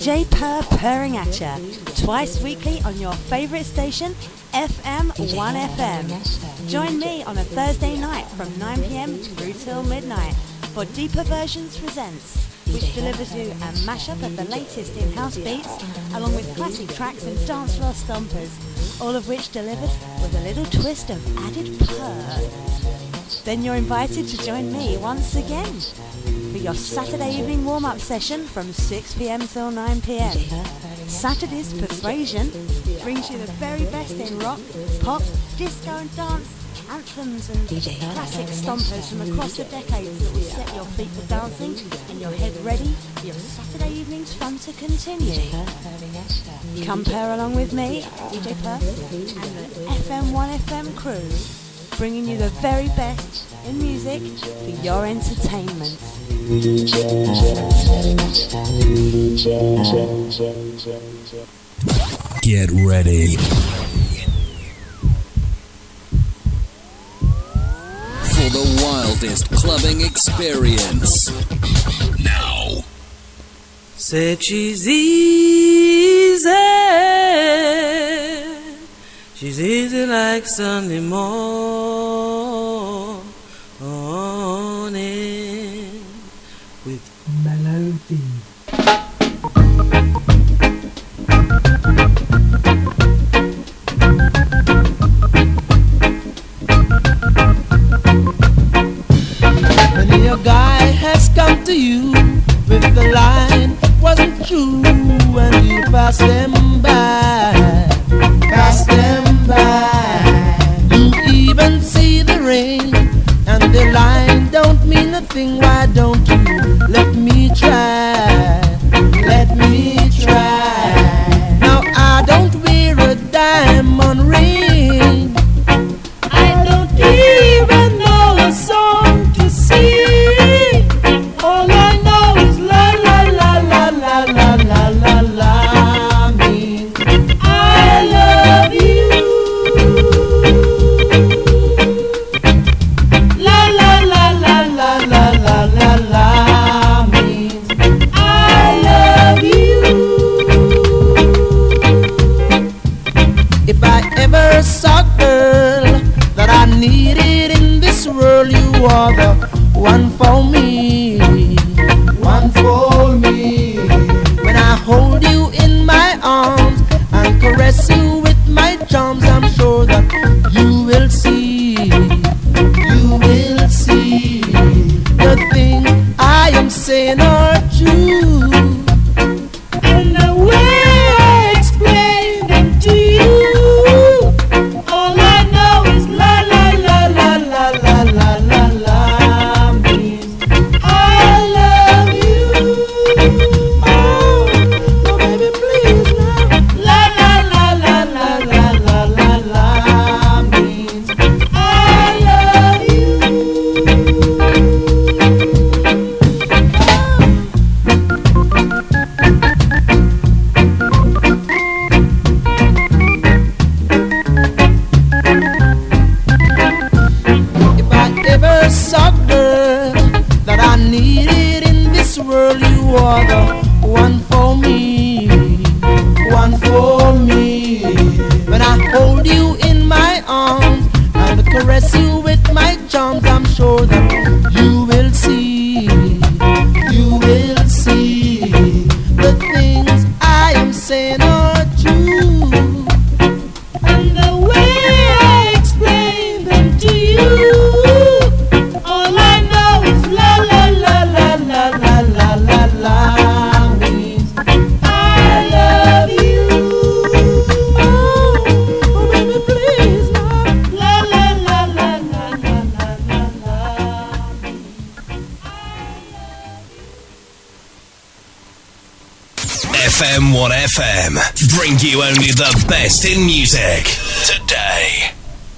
G: DJ Purr purring at ya, twice weekly on your favourite station, FM 1FM. Join me on a Thursday night from 9pm through till midnight for Deeper Versions Presents, which delivers you a mashup of the latest in house beats, along with classic tracks and dance floor stompers, all of which delivered with a little twist of added purr. Then you're invited to join me once again for your Saturday evening warm-up session from 6pm till 9pm. Saturday's Persuasion brings you the very best in rock, pop, disco and dance, anthems and classic stompers from across the decades that will set your feet to dancing and your head ready for your Saturday evening's fun to continue. Come pair along with me, DJ Purr, and the FM1FM crew, bringing you the very best in music for your entertainment.
D: Get ready for the wildest clubbing experience. Now.
S: Said she's easy. She's easy like Sunday morning with melody.
K: When your guy has come to you with the line wasn't true, and you pass them by, you even see the rain, and the line don't mean nothing. Why don't you let me try? Let me try. Now I don't wear a diamond ring. I don't even know a song to sing. All I know is la la la la la la la la la. Means I love you. La la la la la la la la la. Means I love you. If I ever saw a girl that I needed in this world, you are the one for me, one for me. When I hold you in my arms and caress you with my charms, I'm sure that you will see the things I am saying are true. And the way I explain them to you, all I know is la la la la la la la la la. Means I love you. Oh, oh baby, please now. La la la la la la la la la. Means I love you. If I ever saw a girl that I needed in this world, you are the one for me, one for me. When I hold you in my arms and caress you with my charms, I'm sure that you will see the things I am saying are true. And the way I explain them to you, all I know is la la la la la la la la la. Means I love you. Oh, oh baby, please now. La la la la la la la la la.
D: FM1FM bring you only the best in music today.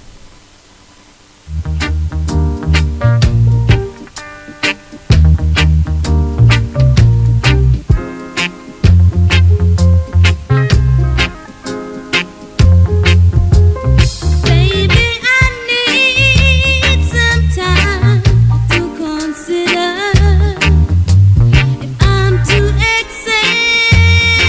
N: Baby, I need some time to consider if I'm to accept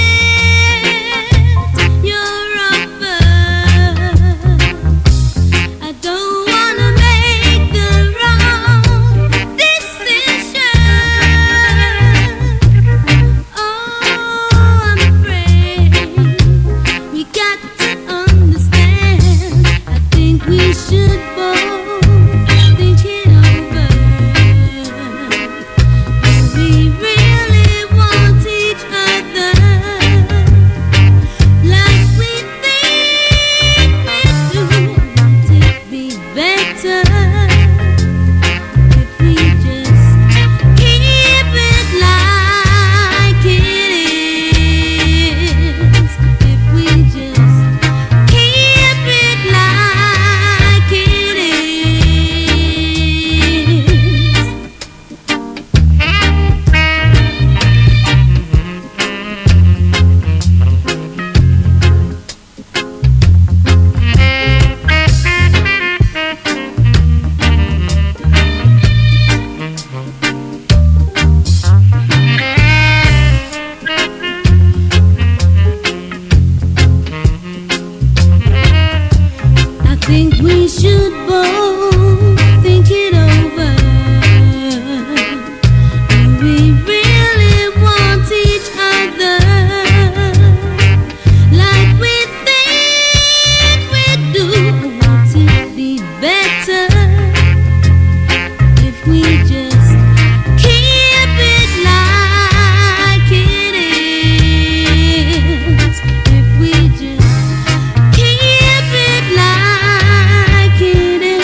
N: think we should both think it over. Do we really want each other like we think we do? Or won't it be better if we just keep it like it is? If we just keep it like it is.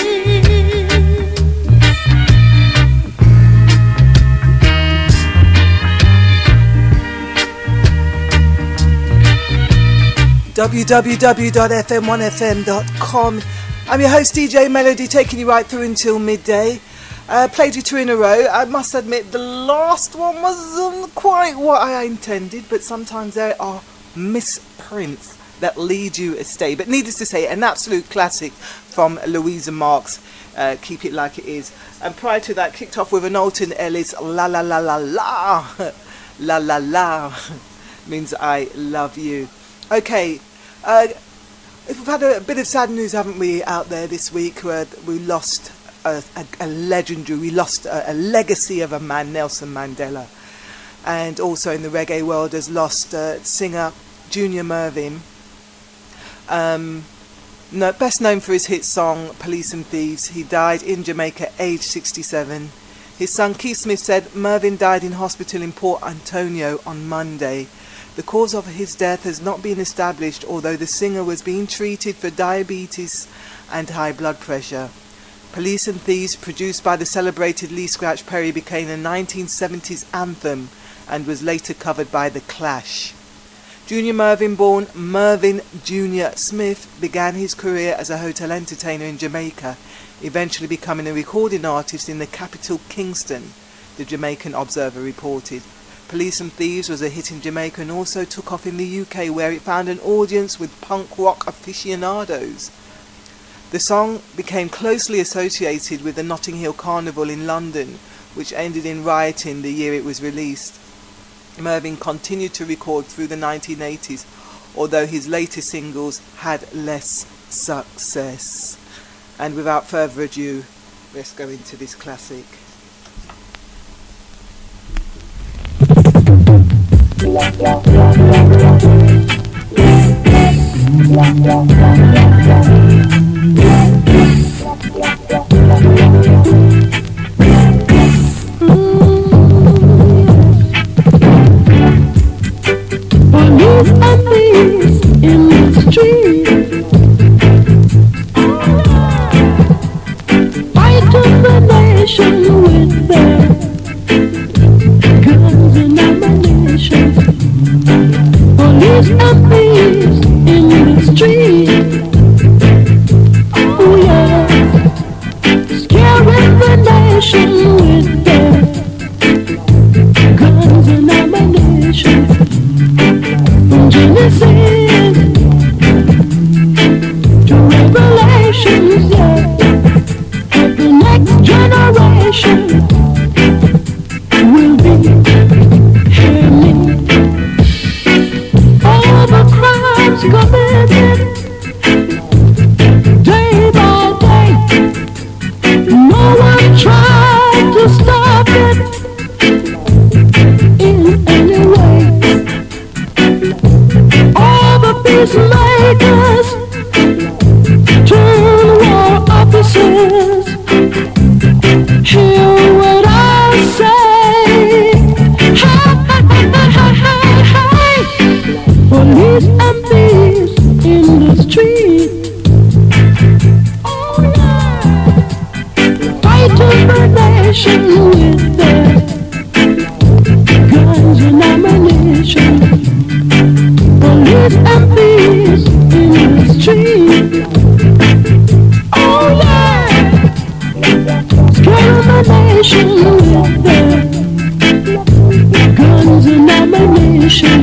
M: www.fm1fm.com. I'm your host DJ Melody, taking you right through until midday. Played you two in a row. I must admit the last one wasn't quite what I intended, but sometimes there are misprints that lead you astray. But needless to say, an absolute classic from Louisa Marks, Keep It Like It Is. And prior to that, kicked off with an Alton Ellis, La La La La La. La La La means I love you. Okay, we've had a bit of sad news, haven't we, out there this week? We lost a legendary, we lost a legacy of a man, Nelson Mandela. And also in the reggae world has lost singer Junior Murvin. Best known for his hit song Police and Thieves. He died in Jamaica aged 67. His son Keith Smith said Murvin died in hospital in Port Antonio on Monday. The cause of his death has not been established, although the singer was being treated for diabetes and high blood pressure. Police and Thieves, produced by the celebrated Lee Scratch Perry, became a 1970s anthem and was later covered by The Clash. Junior Murvin, born Mervyn Junior Smith, began his career as a hotel entertainer in Jamaica, eventually becoming a recording artist in the capital Kingston, the Jamaican Observer reported. Police and Thieves was a hit in Jamaica and also took off in the UK, where it found an audience with punk rock aficionados. The song became closely associated with the Notting Hill Carnival in London, which ended in rioting the year it was released. Mervyn continued to record through the 1980s, although his later singles had less success. And without further ado, let's go into this classic.
N: Police and thieves in the street, fighting the nation with their guns and ammunition. Police and thieves in the street, oh yeah, scaring the nation with their guns and ammunition. Genesis to Revelations, yeah, of the next generation will be hearing all the crimes committed day by day. No one tried to stop it in any way. All the peacemakers turn war officers. Hear what I say. Hey, police and thieves in the street, oh yeah, fighting the nation with their guns and ammunition. Police and thieves in the street, oh yeah, scaring the nation with their guns and ammunition.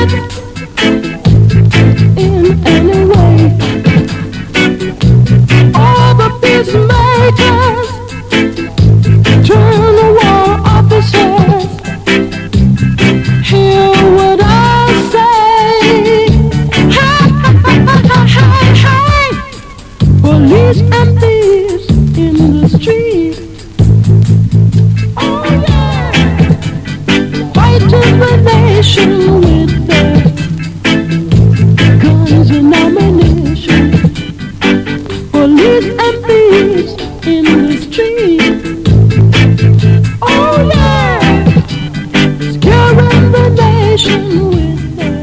N: in any way. All the peacemakers turn the war officers. Hear what I say. Hey, hey, hey, police and thieves in the street. Oh yeah, fighting the nation with their guns and ammunition. Police and thieves in the street. Oh yeah, scaring the nation with their.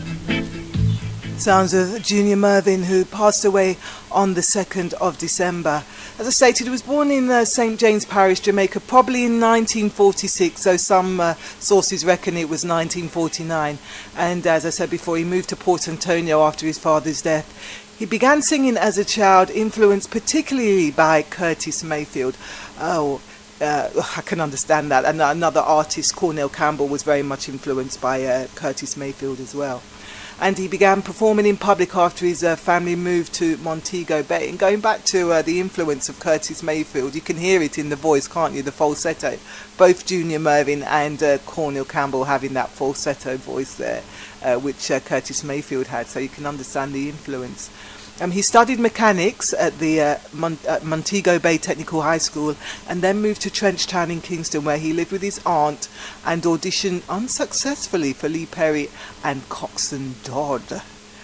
M: Sounds of Junior Murvin, who passed away on the 2nd of December. As I stated, he was born in St. James Parish, Jamaica, probably in 1946, though some sources reckon it was 1949. And as I said before, he moved to Port Antonio after his father's death. He began singing as a child, influenced particularly by Curtis Mayfield. I can understand that. And another artist, Cornell Campbell, was very much influenced by Curtis Mayfield as well. And he began performing in public after his family moved to Montego Bay. And going back to the influence of Curtis Mayfield, you can hear it in the voice, can't you, the falsetto. Both Junior Murvin and Cornell Campbell having that falsetto voice there, which Curtis Mayfield had, so you can understand the influence. He studied mechanics at the Montego Bay Technical High School and then moved to Trenchtown in Kingston, where he lived with his aunt and auditioned unsuccessfully for Lee Perry and Coxsone Dodd.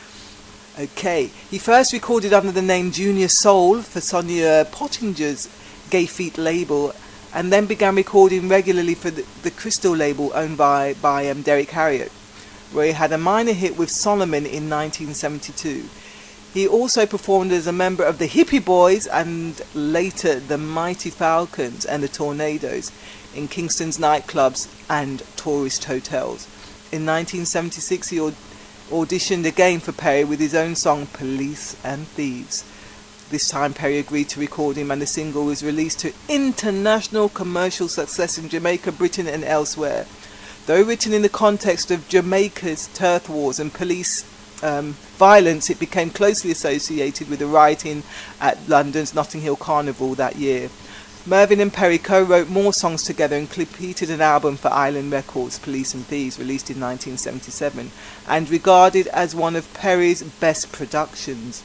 M: Okay, he first recorded under the name Junior Soul for Sonia Pottinger's Gay Feet label, and then began recording regularly for the Crystal label owned by Derek Harriott, where he had a minor hit with Solomon in 1972. He also performed as a member of the Hippie Boys and later the Mighty Falcons and the Tornadoes in Kingston's nightclubs and tourist hotels. In 1976 he auditioned again for Perry with his own song Police and Thieves. This time Perry agreed to record him, and the single was released to international commercial success in Jamaica, Britain and elsewhere. Though written in the context of Jamaica's turf wars and police violence, it became closely associated with the rioting at London's Notting Hill Carnival that year. Murvin and Perry co-wrote more songs together and completed an album for Island Records, Police and Thieves, released in 1977, and regarded as one of Perry's best productions.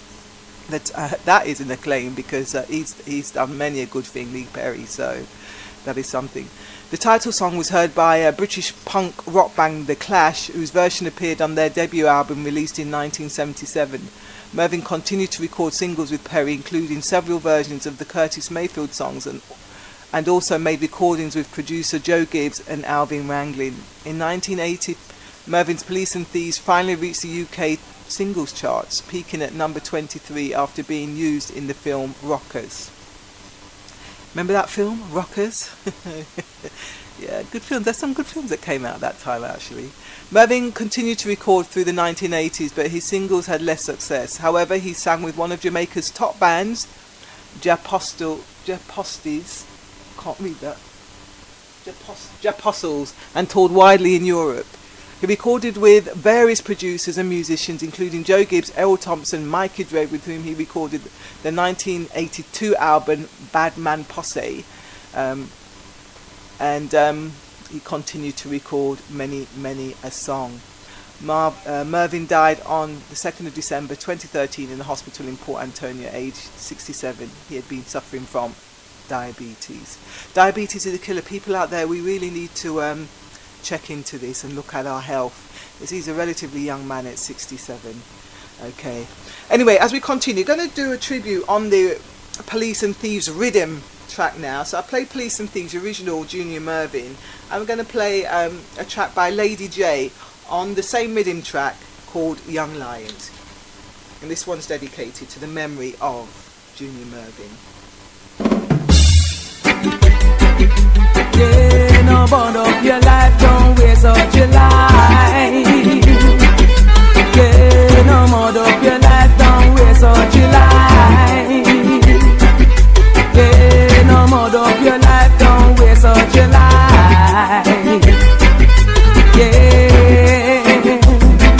M: That is an acclaim, because he's done many a good thing, Lee Perry, so that is something. The title song was heard by a British punk rock band The Clash, whose version appeared on their debut album released in 1977. Murvin continued to record singles with Perry, including several versions of the Curtis Mayfield songs, and also made recordings with producer Joe Gibbs and Alvin Ranglin. In 1980, Murvin's Police and Thieves finally reached the UK singles charts, peaking at number 23 after being used in the film Rockers. Remember that film, Rockers? Yeah, good films. There's some good films that came out at that time, actually. Murvin continued to record through the 1980s, but his singles had less success. However, he sang with one of Jamaica's top bands, Japosties, can't read that, Japostles, and toured widely in Europe. He recorded with various producers and musicians, including Joe Gibbs, Errol Thompson, Mikey Drake, with whom he recorded the 1982 album Bad Man Posse, and he continued to record many a song. Murvin died on the 2nd of December 2013 in the hospital in Port Antonio, aged 67. He had been suffering from diabetes. Diabetes is a killer. People out there, we really need to check into this and look at our health, as he's a relatively young man at 67. Okay. Anyway, as we continue, going to do a tribute on the Police and Thieves rhythm track now. So I played Police and Thieves original Junior Murvin. I'm going to play a track by Lady J on the same rhythm track called Young Lions, and this one's dedicated to the memory of Junior Murvin.
O: Yeah, no bond up your life, don't waste out your life. Yeah, no mod up your life, don't waste out your life. Yeah, no mod up your life, don't waste out your life. Yeah,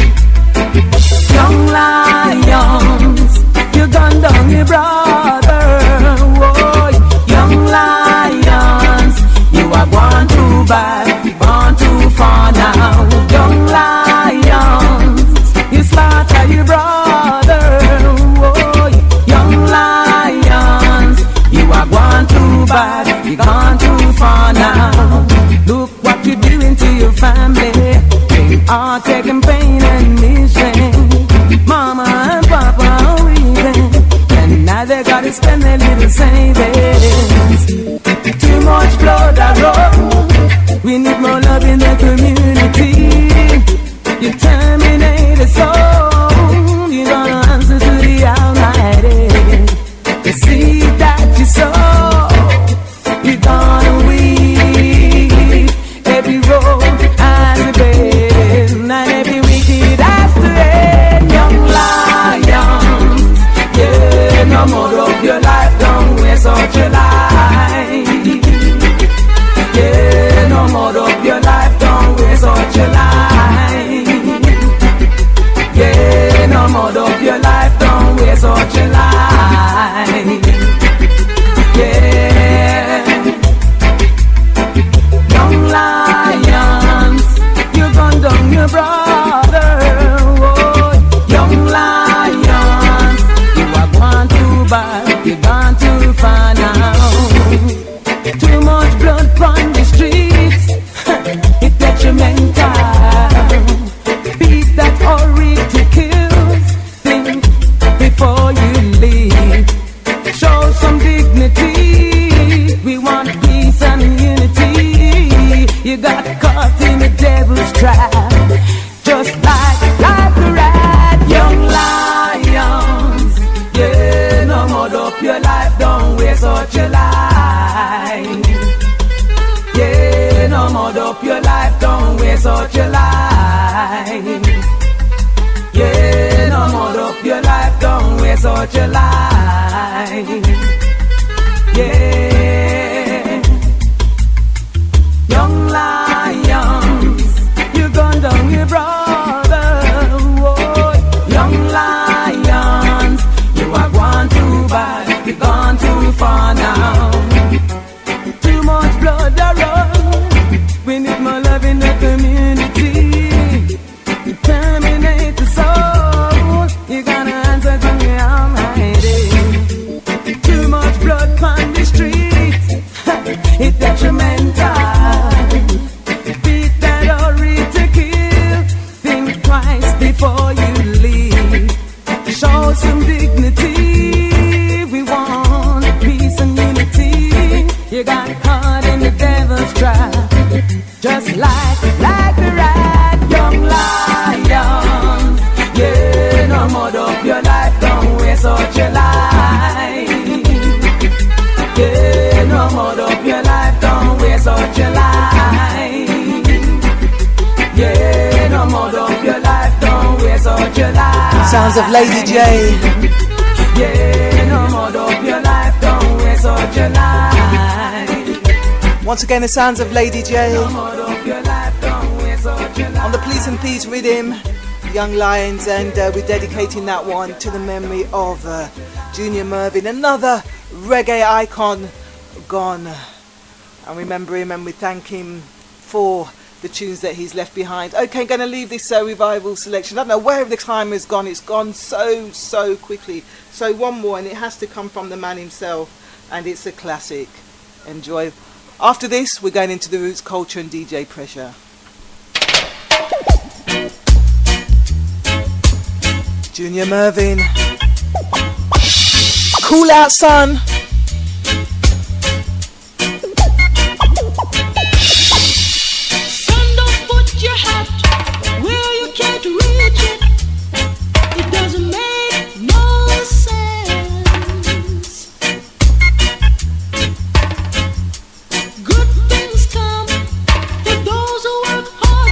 O: bad, you've gone too far now. Young lions, you slaughter your brother. Oh, young lions, you are gone too bad, you've gone too far now. Look what you're doing to your family. They are taking pain and misery. Mama and Papa are weeping, and now they gotta spend their little savings. Too much blood I roll. We need more love in the community. You terminate the soul. You're gonna answer to the Almighty. The seed that you sow, you're gonna weep. Every road has a bed, and every wicked has to end. Young lion, yeah, no more of your life, don't waste out your life. Yeah, no more of your life, don't waste out your life. Yeah, no more of your life, don't waste out your life. Yeah. Young lions, you gone down your brother. Oh, young lions, you are gone too bad, you gone too far now. Too much blood on the streets, it's detrimental. Beat that already kills. Think before you leave. Show some dignity. We want peace and unity. You got caught in the devil's trap, just like the rat. Young lions, yeah, no more of your life, don't waste out your life. Yeah, no more of your life, don't waste out your life. Yeah, no more of your life, don't waste out your life. Yeah. Young lions, you gone down your brother. Oh, young lions, you are gone too bad, you gone too far now. Too much blood around. We need more love in the community. You terminate the soul, you gotta answer to the Almighty. Too much blood on the streets, it's detrimental. Beat that already to kill. Think twice before you leave. Show some dignity. We want peace and unity. You got caught in the devil's trap, just like the rat. Young lion, yeah, no more of your life, don't waste out your life. Yeah, no more of your life, don't waste out your life. Yeah, no more of your life, don't waste out your life.
M: Sounds of Lady J.
O: Yeah, no more of your life, don't waste out your life.
M: Once again, the sounds of Lady J.
O: No more of your life, don't waste out your life.
M: On the Please and Thieves rhythm, Young Lions, and we're dedicating that one to the memory of Junior Murvin, another reggae icon gone. And remember him, and we thank him for the tunes that he's left behind. Okay, I'm going to leave this revival selection. I don't know where the time has gone. It's gone so quickly. So one more, and it has to come from the man himself, and it's a classic. Enjoy. After this, we're going into the Roots Culture and DJ Pressure. Junior Murvin. Cool out, son.
N: Son, don't put your hat where you can't reach it. It doesn't make no sense. Good things come to those who work hard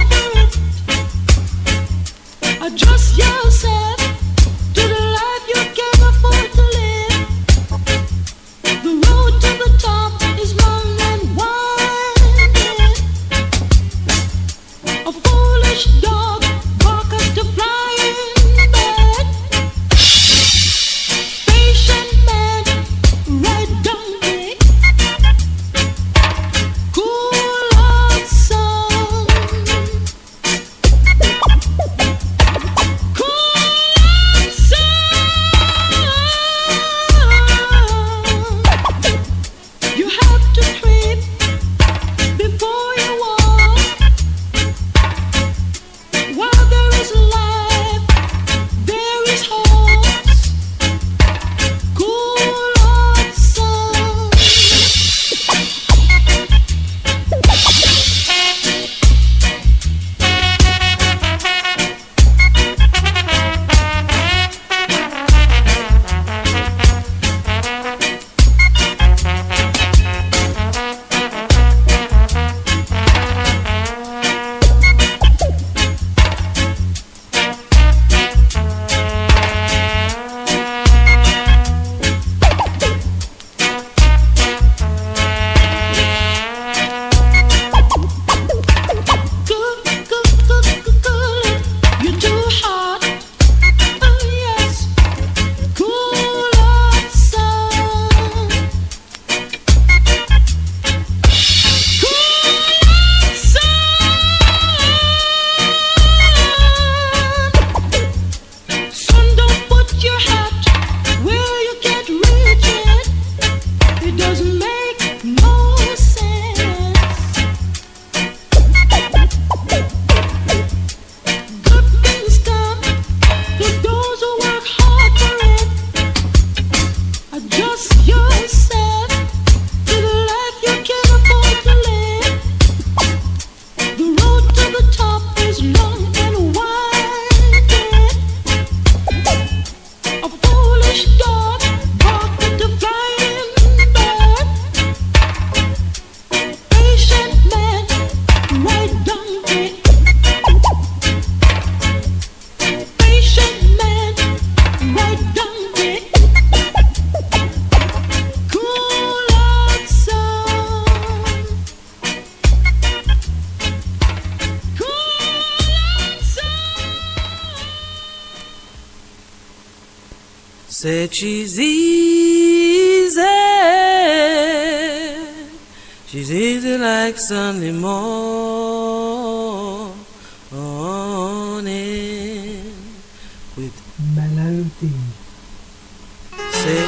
N: for it. Adjust yourself to the life you can't afford to live. The road to the top is long and winding. A foolish dog barketh to flying bird. Patient man, right donkey. Cool out,
S: said she's easy. She's easy like Sunday morning with
A: melody.
S: Said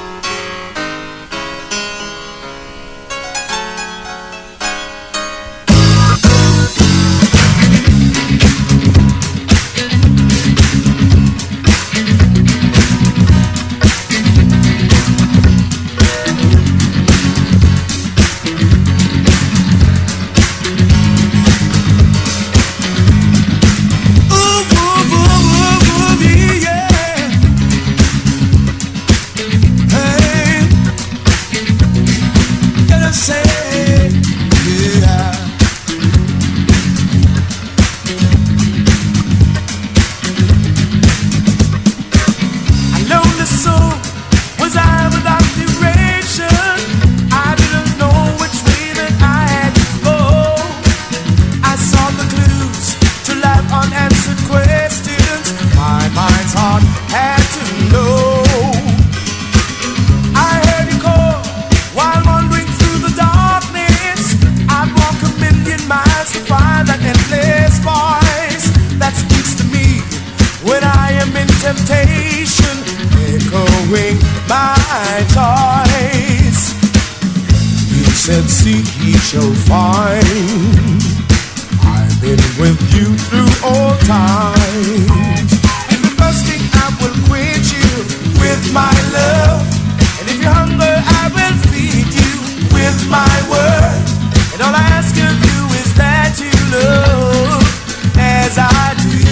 L: see ye shall find I've been with you through all times. And the first thing I will quench you with my love, and if you're hungry I will feed you with my word. And all I ask of you is that you love as I do.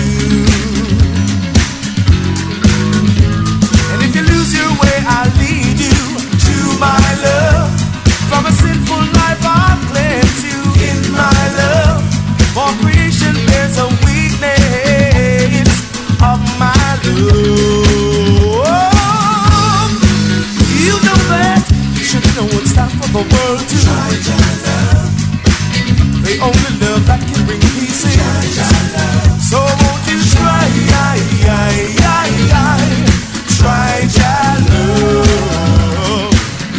L: And if you lose your way I'll lead you to my love. From a sinful life I'll cleanse you in my love. For creation there's a weakness of my love. You know that, you should know it's time for the world to try love. The only love that can bring peace in. So won't you try love.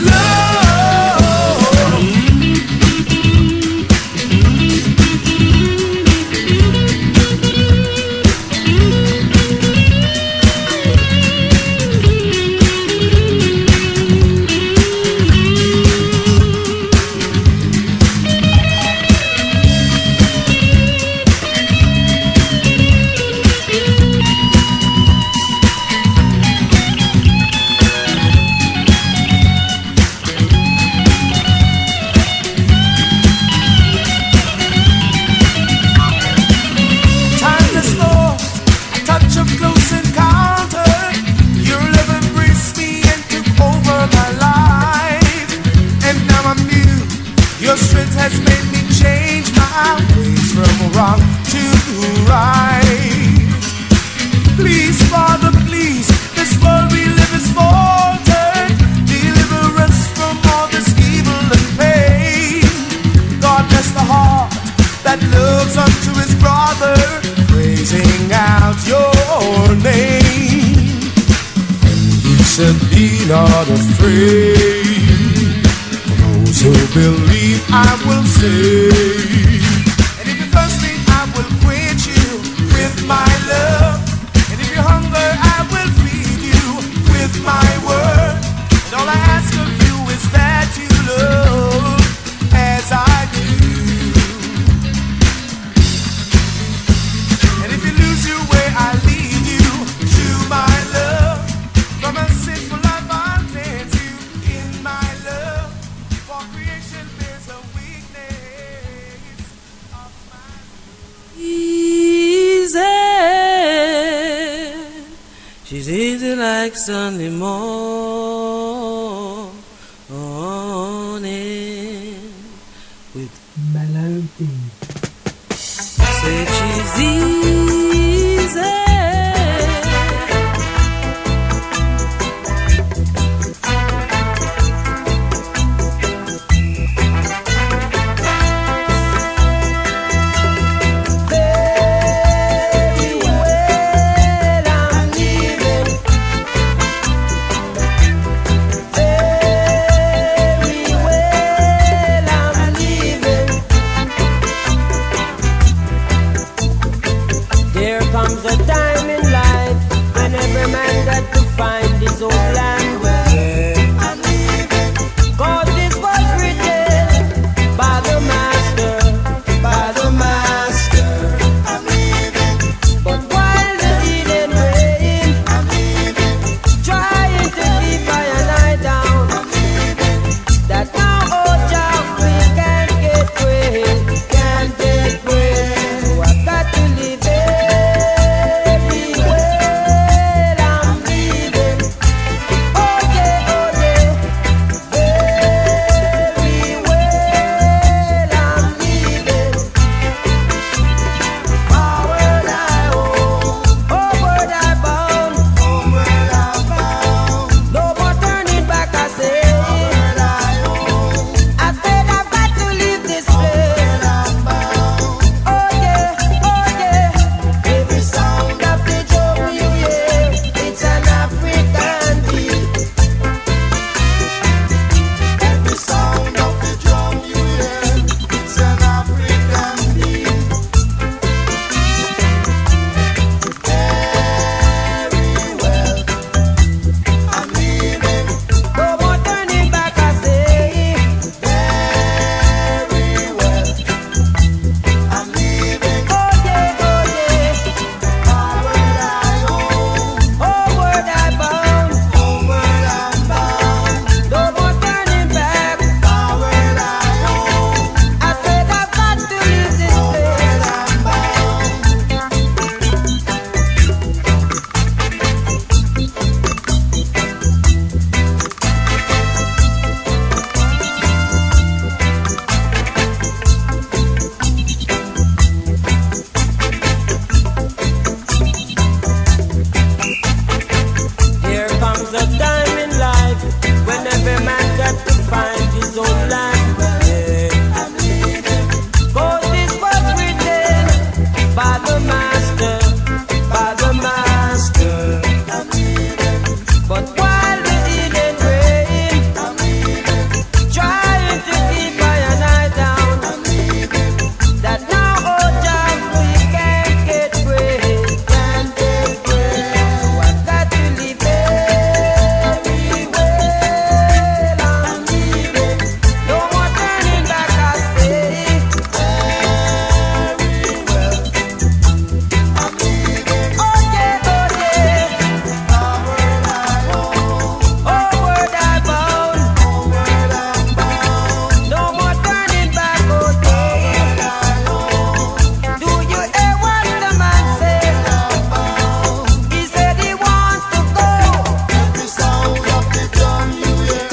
L: Not afraid, for those who believe I will save. And if you're thirsty I will quench you with my love. And if you're hungry I will feed you with my word. And all I ask of you is that you love as I do. And if you lose your way I lead you to my love. From a sinful life
S: she's easy like Sunday morning with
A: melody.
S: Said she's easy.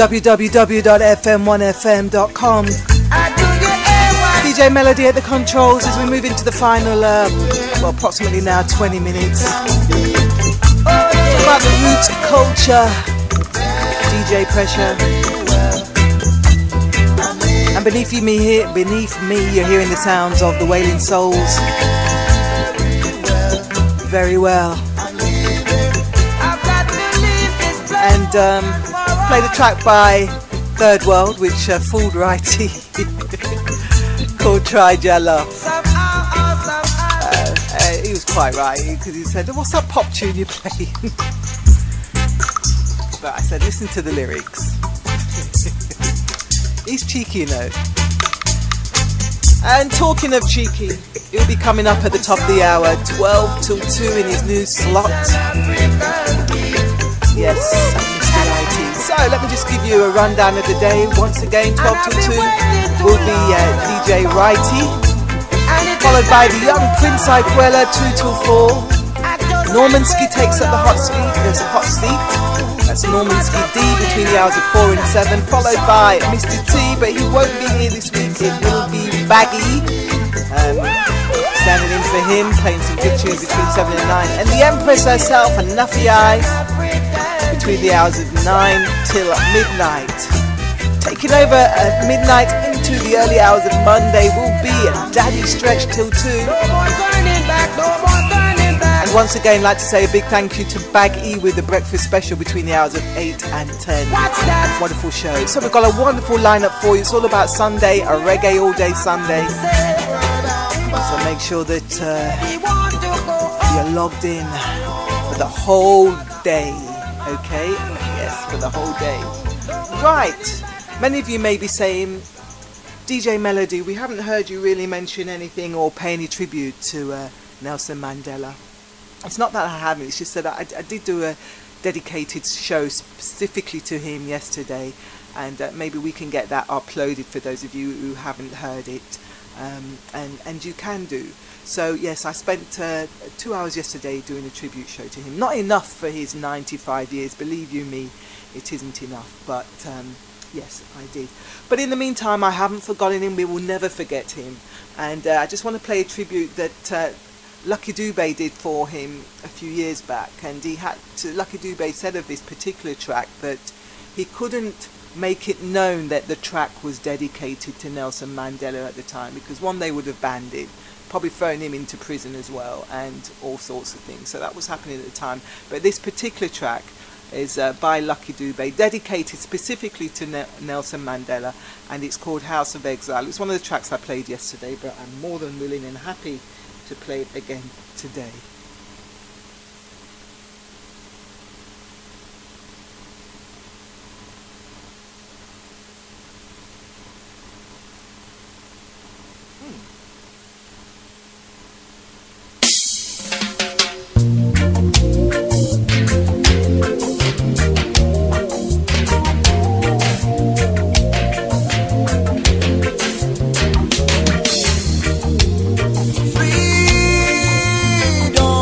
M: www.fm1fm.com. DJ Melody at the controls as we move into the final, approximately now 20 minutes. It's about the roots culture, DJ Pressure. And beneath me, you're hearing the sounds of the Wailing Souls. Very well. And played a track by Third World, which fooled Righty, called Try Jella. He was quite right, because he said, what's that pop tune you're playing? But I said, listen to the lyrics. He's cheeky, you know. And talking of cheeky, he'll be coming up at the top of the hour, 12 till 2 in his new slot. Yes, Mr. Righty. So let me just give you a rundown of the day. Once again, 12 till 2 will be DJ Righty, followed by the young Prince Iquela, 2 till 4. Normanski takes up the hot seat. That's Normanski D between the hours of 4 and 7, followed by Mr. T, but he won't be here this week. It will be Baggy, standing in for him, playing some good tunes between 7 and 9. And the Empress herself, Nuffy Eye, between the hours of 9 till midnight. Taking over at midnight into the early hours of Monday will be Daddy Stretch till 2. And once again, like to say a big thank you to Bag E with the breakfast special between the hours of 8 and 10. Wonderful show. So we've got a wonderful lineup for you. It's all about Sunday, a reggae all day Sunday. So make sure that you're logged in for the whole day. Okay? Yes, for the whole day. Right. Many of you may be saying, DJ Melody, we haven't heard you really mention anything or pay any tribute to Nelson Mandela. It's not that I haven't, it's just that I did do a dedicated show specifically to him yesterday, and maybe we can get that uploaded for those of you who haven't heard it, and you can do. So yes, I spent 2 hours yesterday doing a tribute show to him. Not enough for his 95 years, believe you me, it isn't enough, but yes, I did. But in the meantime, I haven't forgotten him, we will never forget him, and I just want to play a tribute that Lucky Dube did for him a few years back, and Lucky Dube said of this particular track that he couldn't make it known that the track was dedicated to Nelson Mandela at the time, because one, they would have banned it, probably thrown him into prison as well, and all sorts of things. So that was happening at the time. But this particular track is by Lucky Dube, dedicated specifically to Nelson Mandela, and it's called House of Exile. It's one of the tracks I played yesterday, but I'm more than willing and happy to play it again today.
F: Freedom.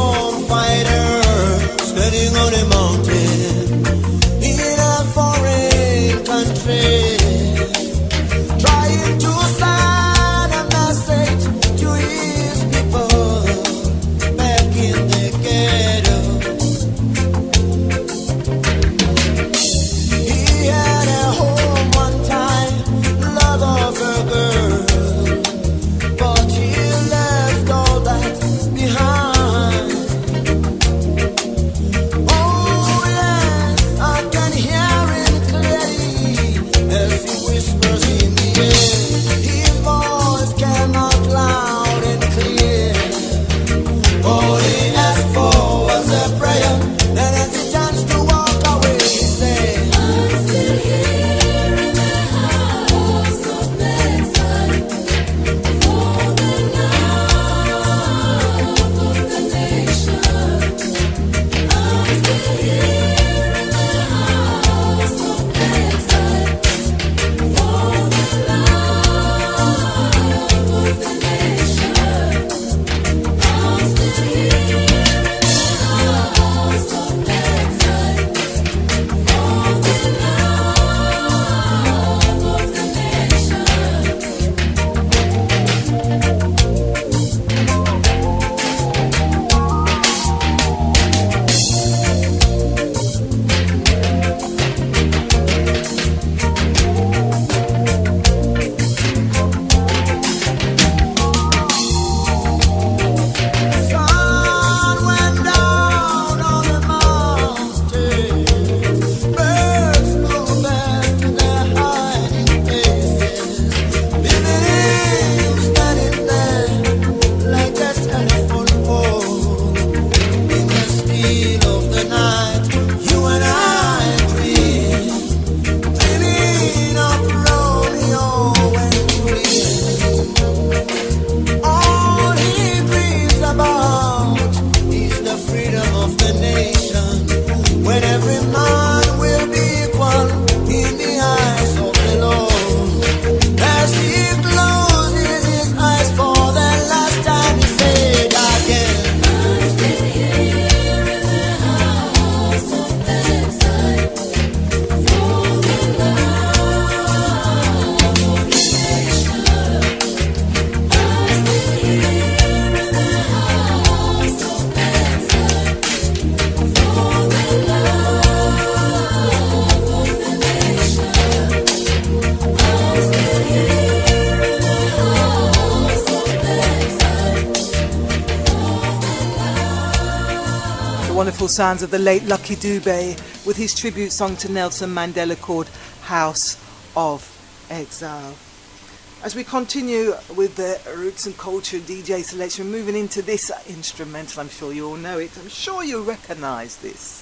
M: wonderful sounds of the late Lucky Dube with his tribute song to Nelson Mandela called House of Exile. As we continue with the Roots and Culture DJ selection, moving into this instrumental, I'm sure you all know it, I'm sure you recognise this.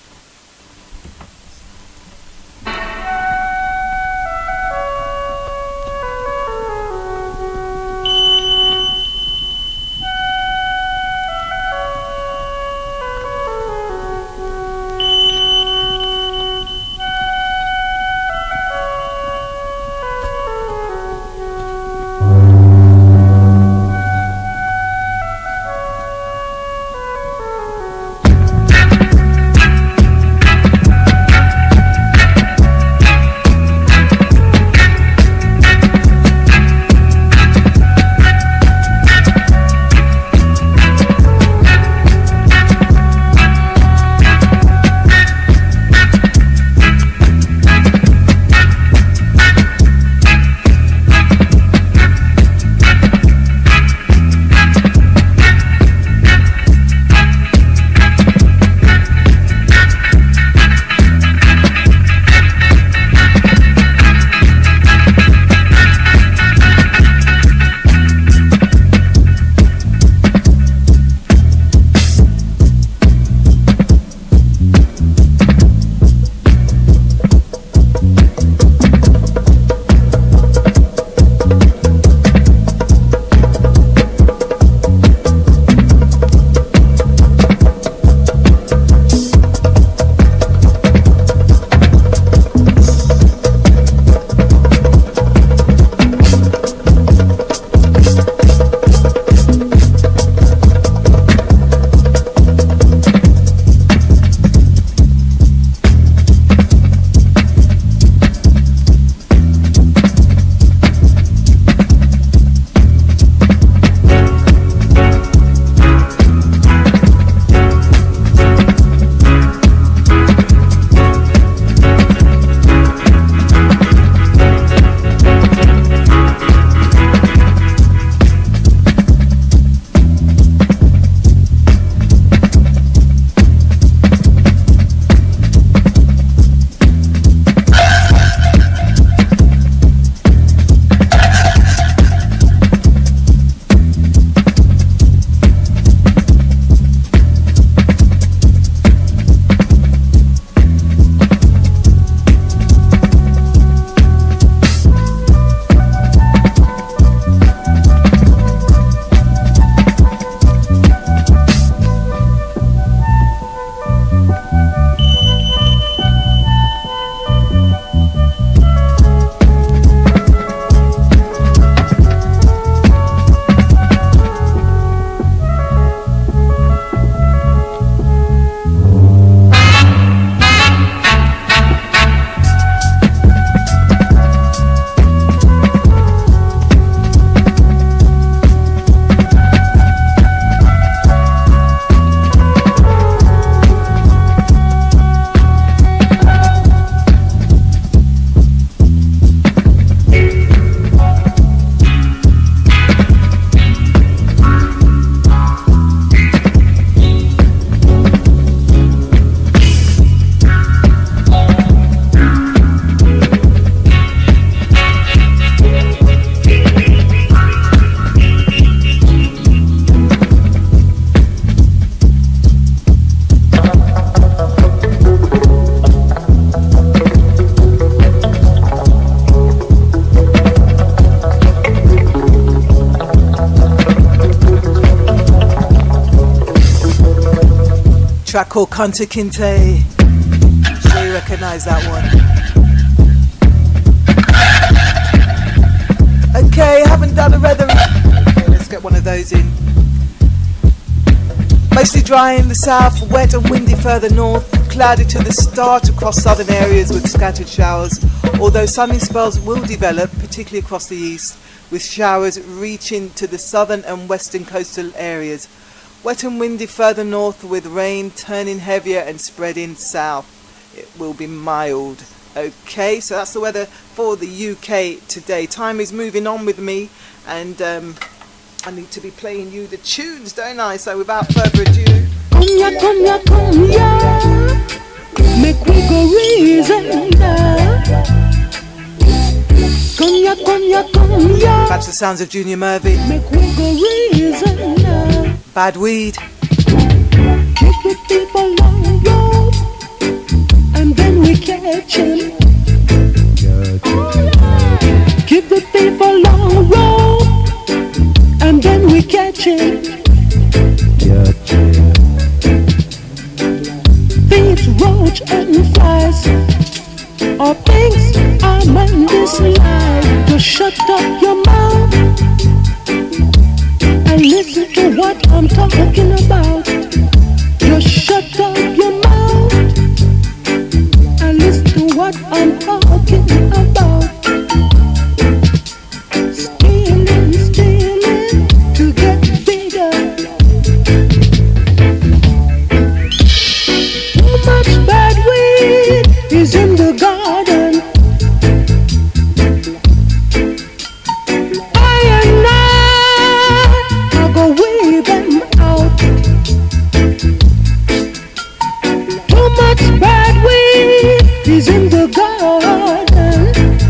M: Track called Kunta Kinte. Sure you recognise that one. Okay, haven't done a weather. Okay, let's get one of those in. Mostly dry in the south, wet and windy further north, cloudy to the start across southern areas with scattered showers, although sunny spells will develop, particularly across the east, with showers reaching to the southern and western coastal areas. Wet and windy further north with rain turning heavier and spreading south. It will be mild. Okay, so that's the weather for the UK today. Time is moving on with me, and I need to be playing you the tunes, don't I? So without further ado,
N: Come ya, make we go reason now. Come ya.
M: That's the sounds of Junior Murphy.
N: Make we go reason now.
M: Bad Weed.
N: Keep the people on the road, and then we catch 'em. Keep the people on the road, and then we catch 'em. Thieves, roach, and flies, all things I man dislike. Just shut up your mouth and listen to what I'm talking about. Just shut up your mouth and listen to what I'm talking about. Stealing to get bigger. Too much bad weed is in the garden. I go weed them out. Too much bad weed is in the garden.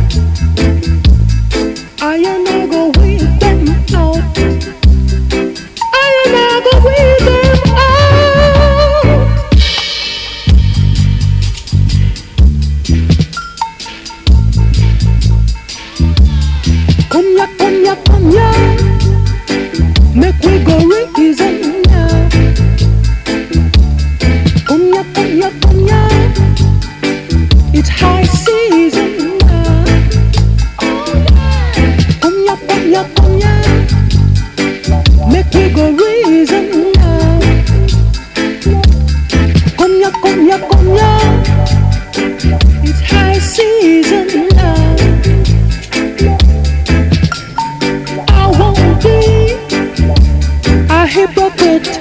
N: I go weed them out. I go weed them out. Come ya, make we go reason now. Come ya, it's high season now. Come ya, make we go reason now. Come ya, it's high season now. I won't be a hypocrite.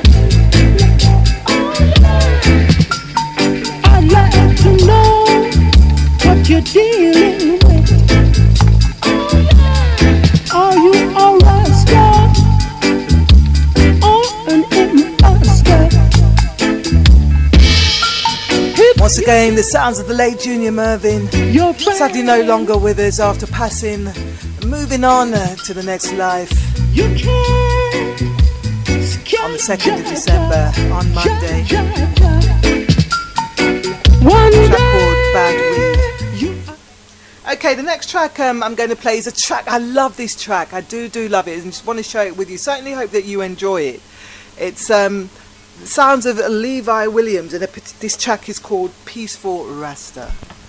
N: I'd like to know what you're dealing with. Are you a rascal or an imposter?
M: Once again, the sounds of the late Junior Mervyn. Sadly no longer with us after passing. Moving on to the next life. On the 2nd of December, on Monday.
N: One
M: track called Bad Weed. Okay, the next track I'm going to play is a track. I love this track. I do love it, and just want to share it with you. Certainly hope that you enjoy it. It's the sounds of Levi Williams, and this track is called Peaceful Rasta.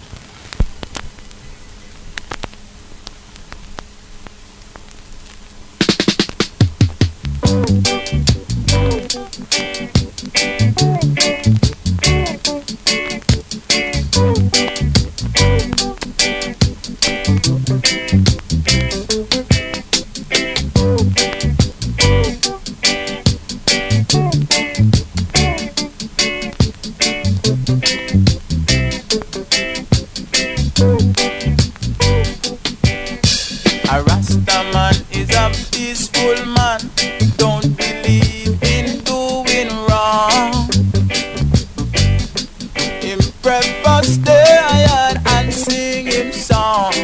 T: A Rasta man is a peaceful man, don't believe in doing wrong. Him prefer stay iron and sing him song,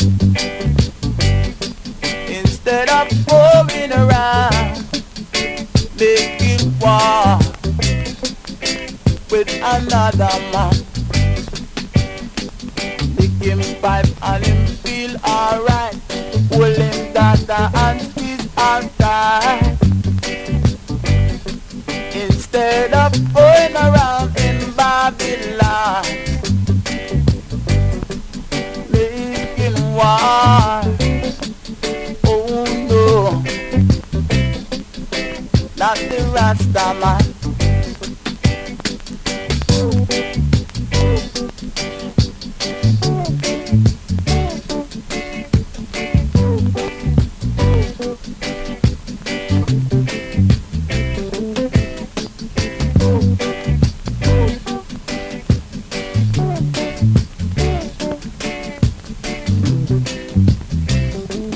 T: instead of going around making war with another man. Make him pipe and him feel alright. Hold him dada and he's outside, instead of going around in Babylon making war. Oh no, not the Rasta man.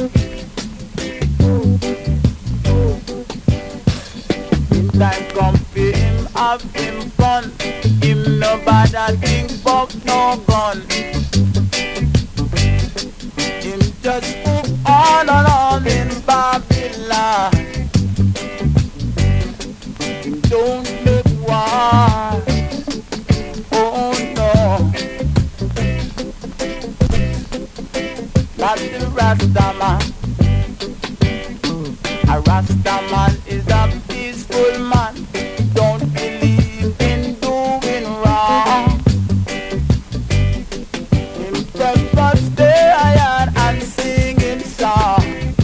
T: Time come man is a peaceful man. Don't believe in doing wrong. Himself must stay iron and singing song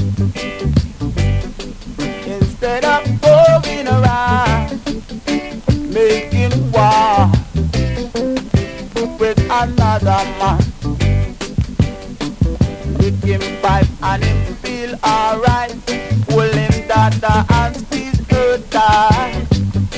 T: instead of going around making war with another man. Lick him pipe and him feel alright. Pull him dada and squeeze her tight.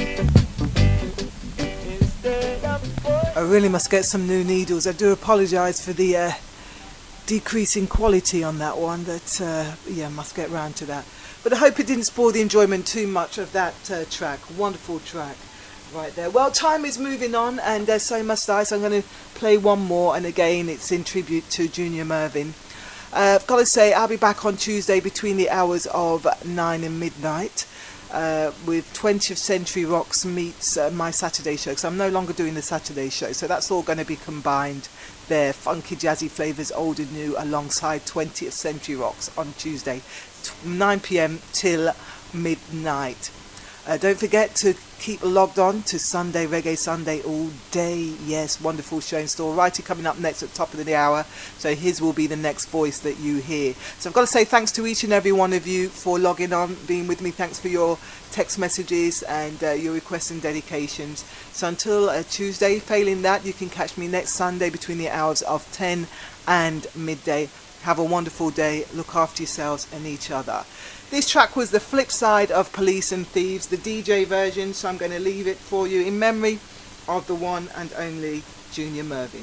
M: I really must get some new needles. I do apologise for the decrease in quality on that one, but yeah, must get round to that. But I hope it didn't spoil the enjoyment too much of that track. Wonderful track right there. Well, time is moving on, and so must I, so I'm going to play one more, and again it's in tribute to Junior Murvin. I've got to say, I'll be back on Tuesday between the hours of 9 and midnight with 20th Century Rocks meets my Saturday show, because I'm no longer doing the Saturday show, so that's all going to be combined there. Funky jazzy flavours, old and new, alongside 20th Century Rocks on Tuesday, 9 p.m. till midnight. Don't forget to keep logged on to Sunday Reggae Sunday all day. Yes, wonderful show in store. Righty coming up next at the top of the hour, so his will be the next voice that you hear. So I've got to say thanks to each and every one of you for logging on, being with me. Thanks for your text messages and your requests and dedications. So until Tuesday, failing that, you can catch me next Sunday between the hours of 10 and midday. Have a wonderful day. Look after yourselves and each other. This track was the flip side of Police and Thieves, the DJ version, so I'm going to leave it for you in memory of the one and only Junior Murvin.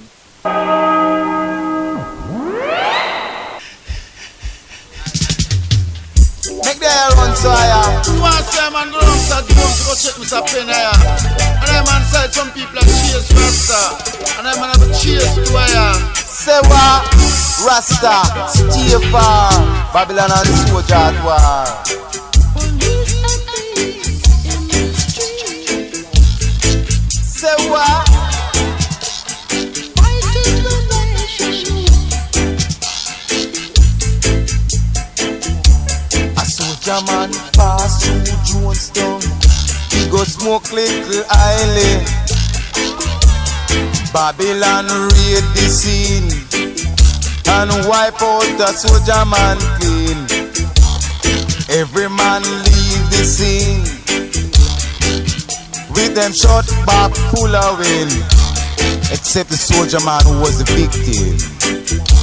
Q: Make the air run so higher. You want to say, man, go down to the room to go check Mr. Penn higher. And then man said some people are cheers first, and then man have a cheers to higher.
T: Say what? Rasta, stay far. Babylon and soldiers war. Say what? A soldier man pass through Jonestown. He go smoke little island. Babylon raid the scene and wipe out the soldier man clean. Every man leave the scene with them shot back full of wind, except the soldier man who was the victim.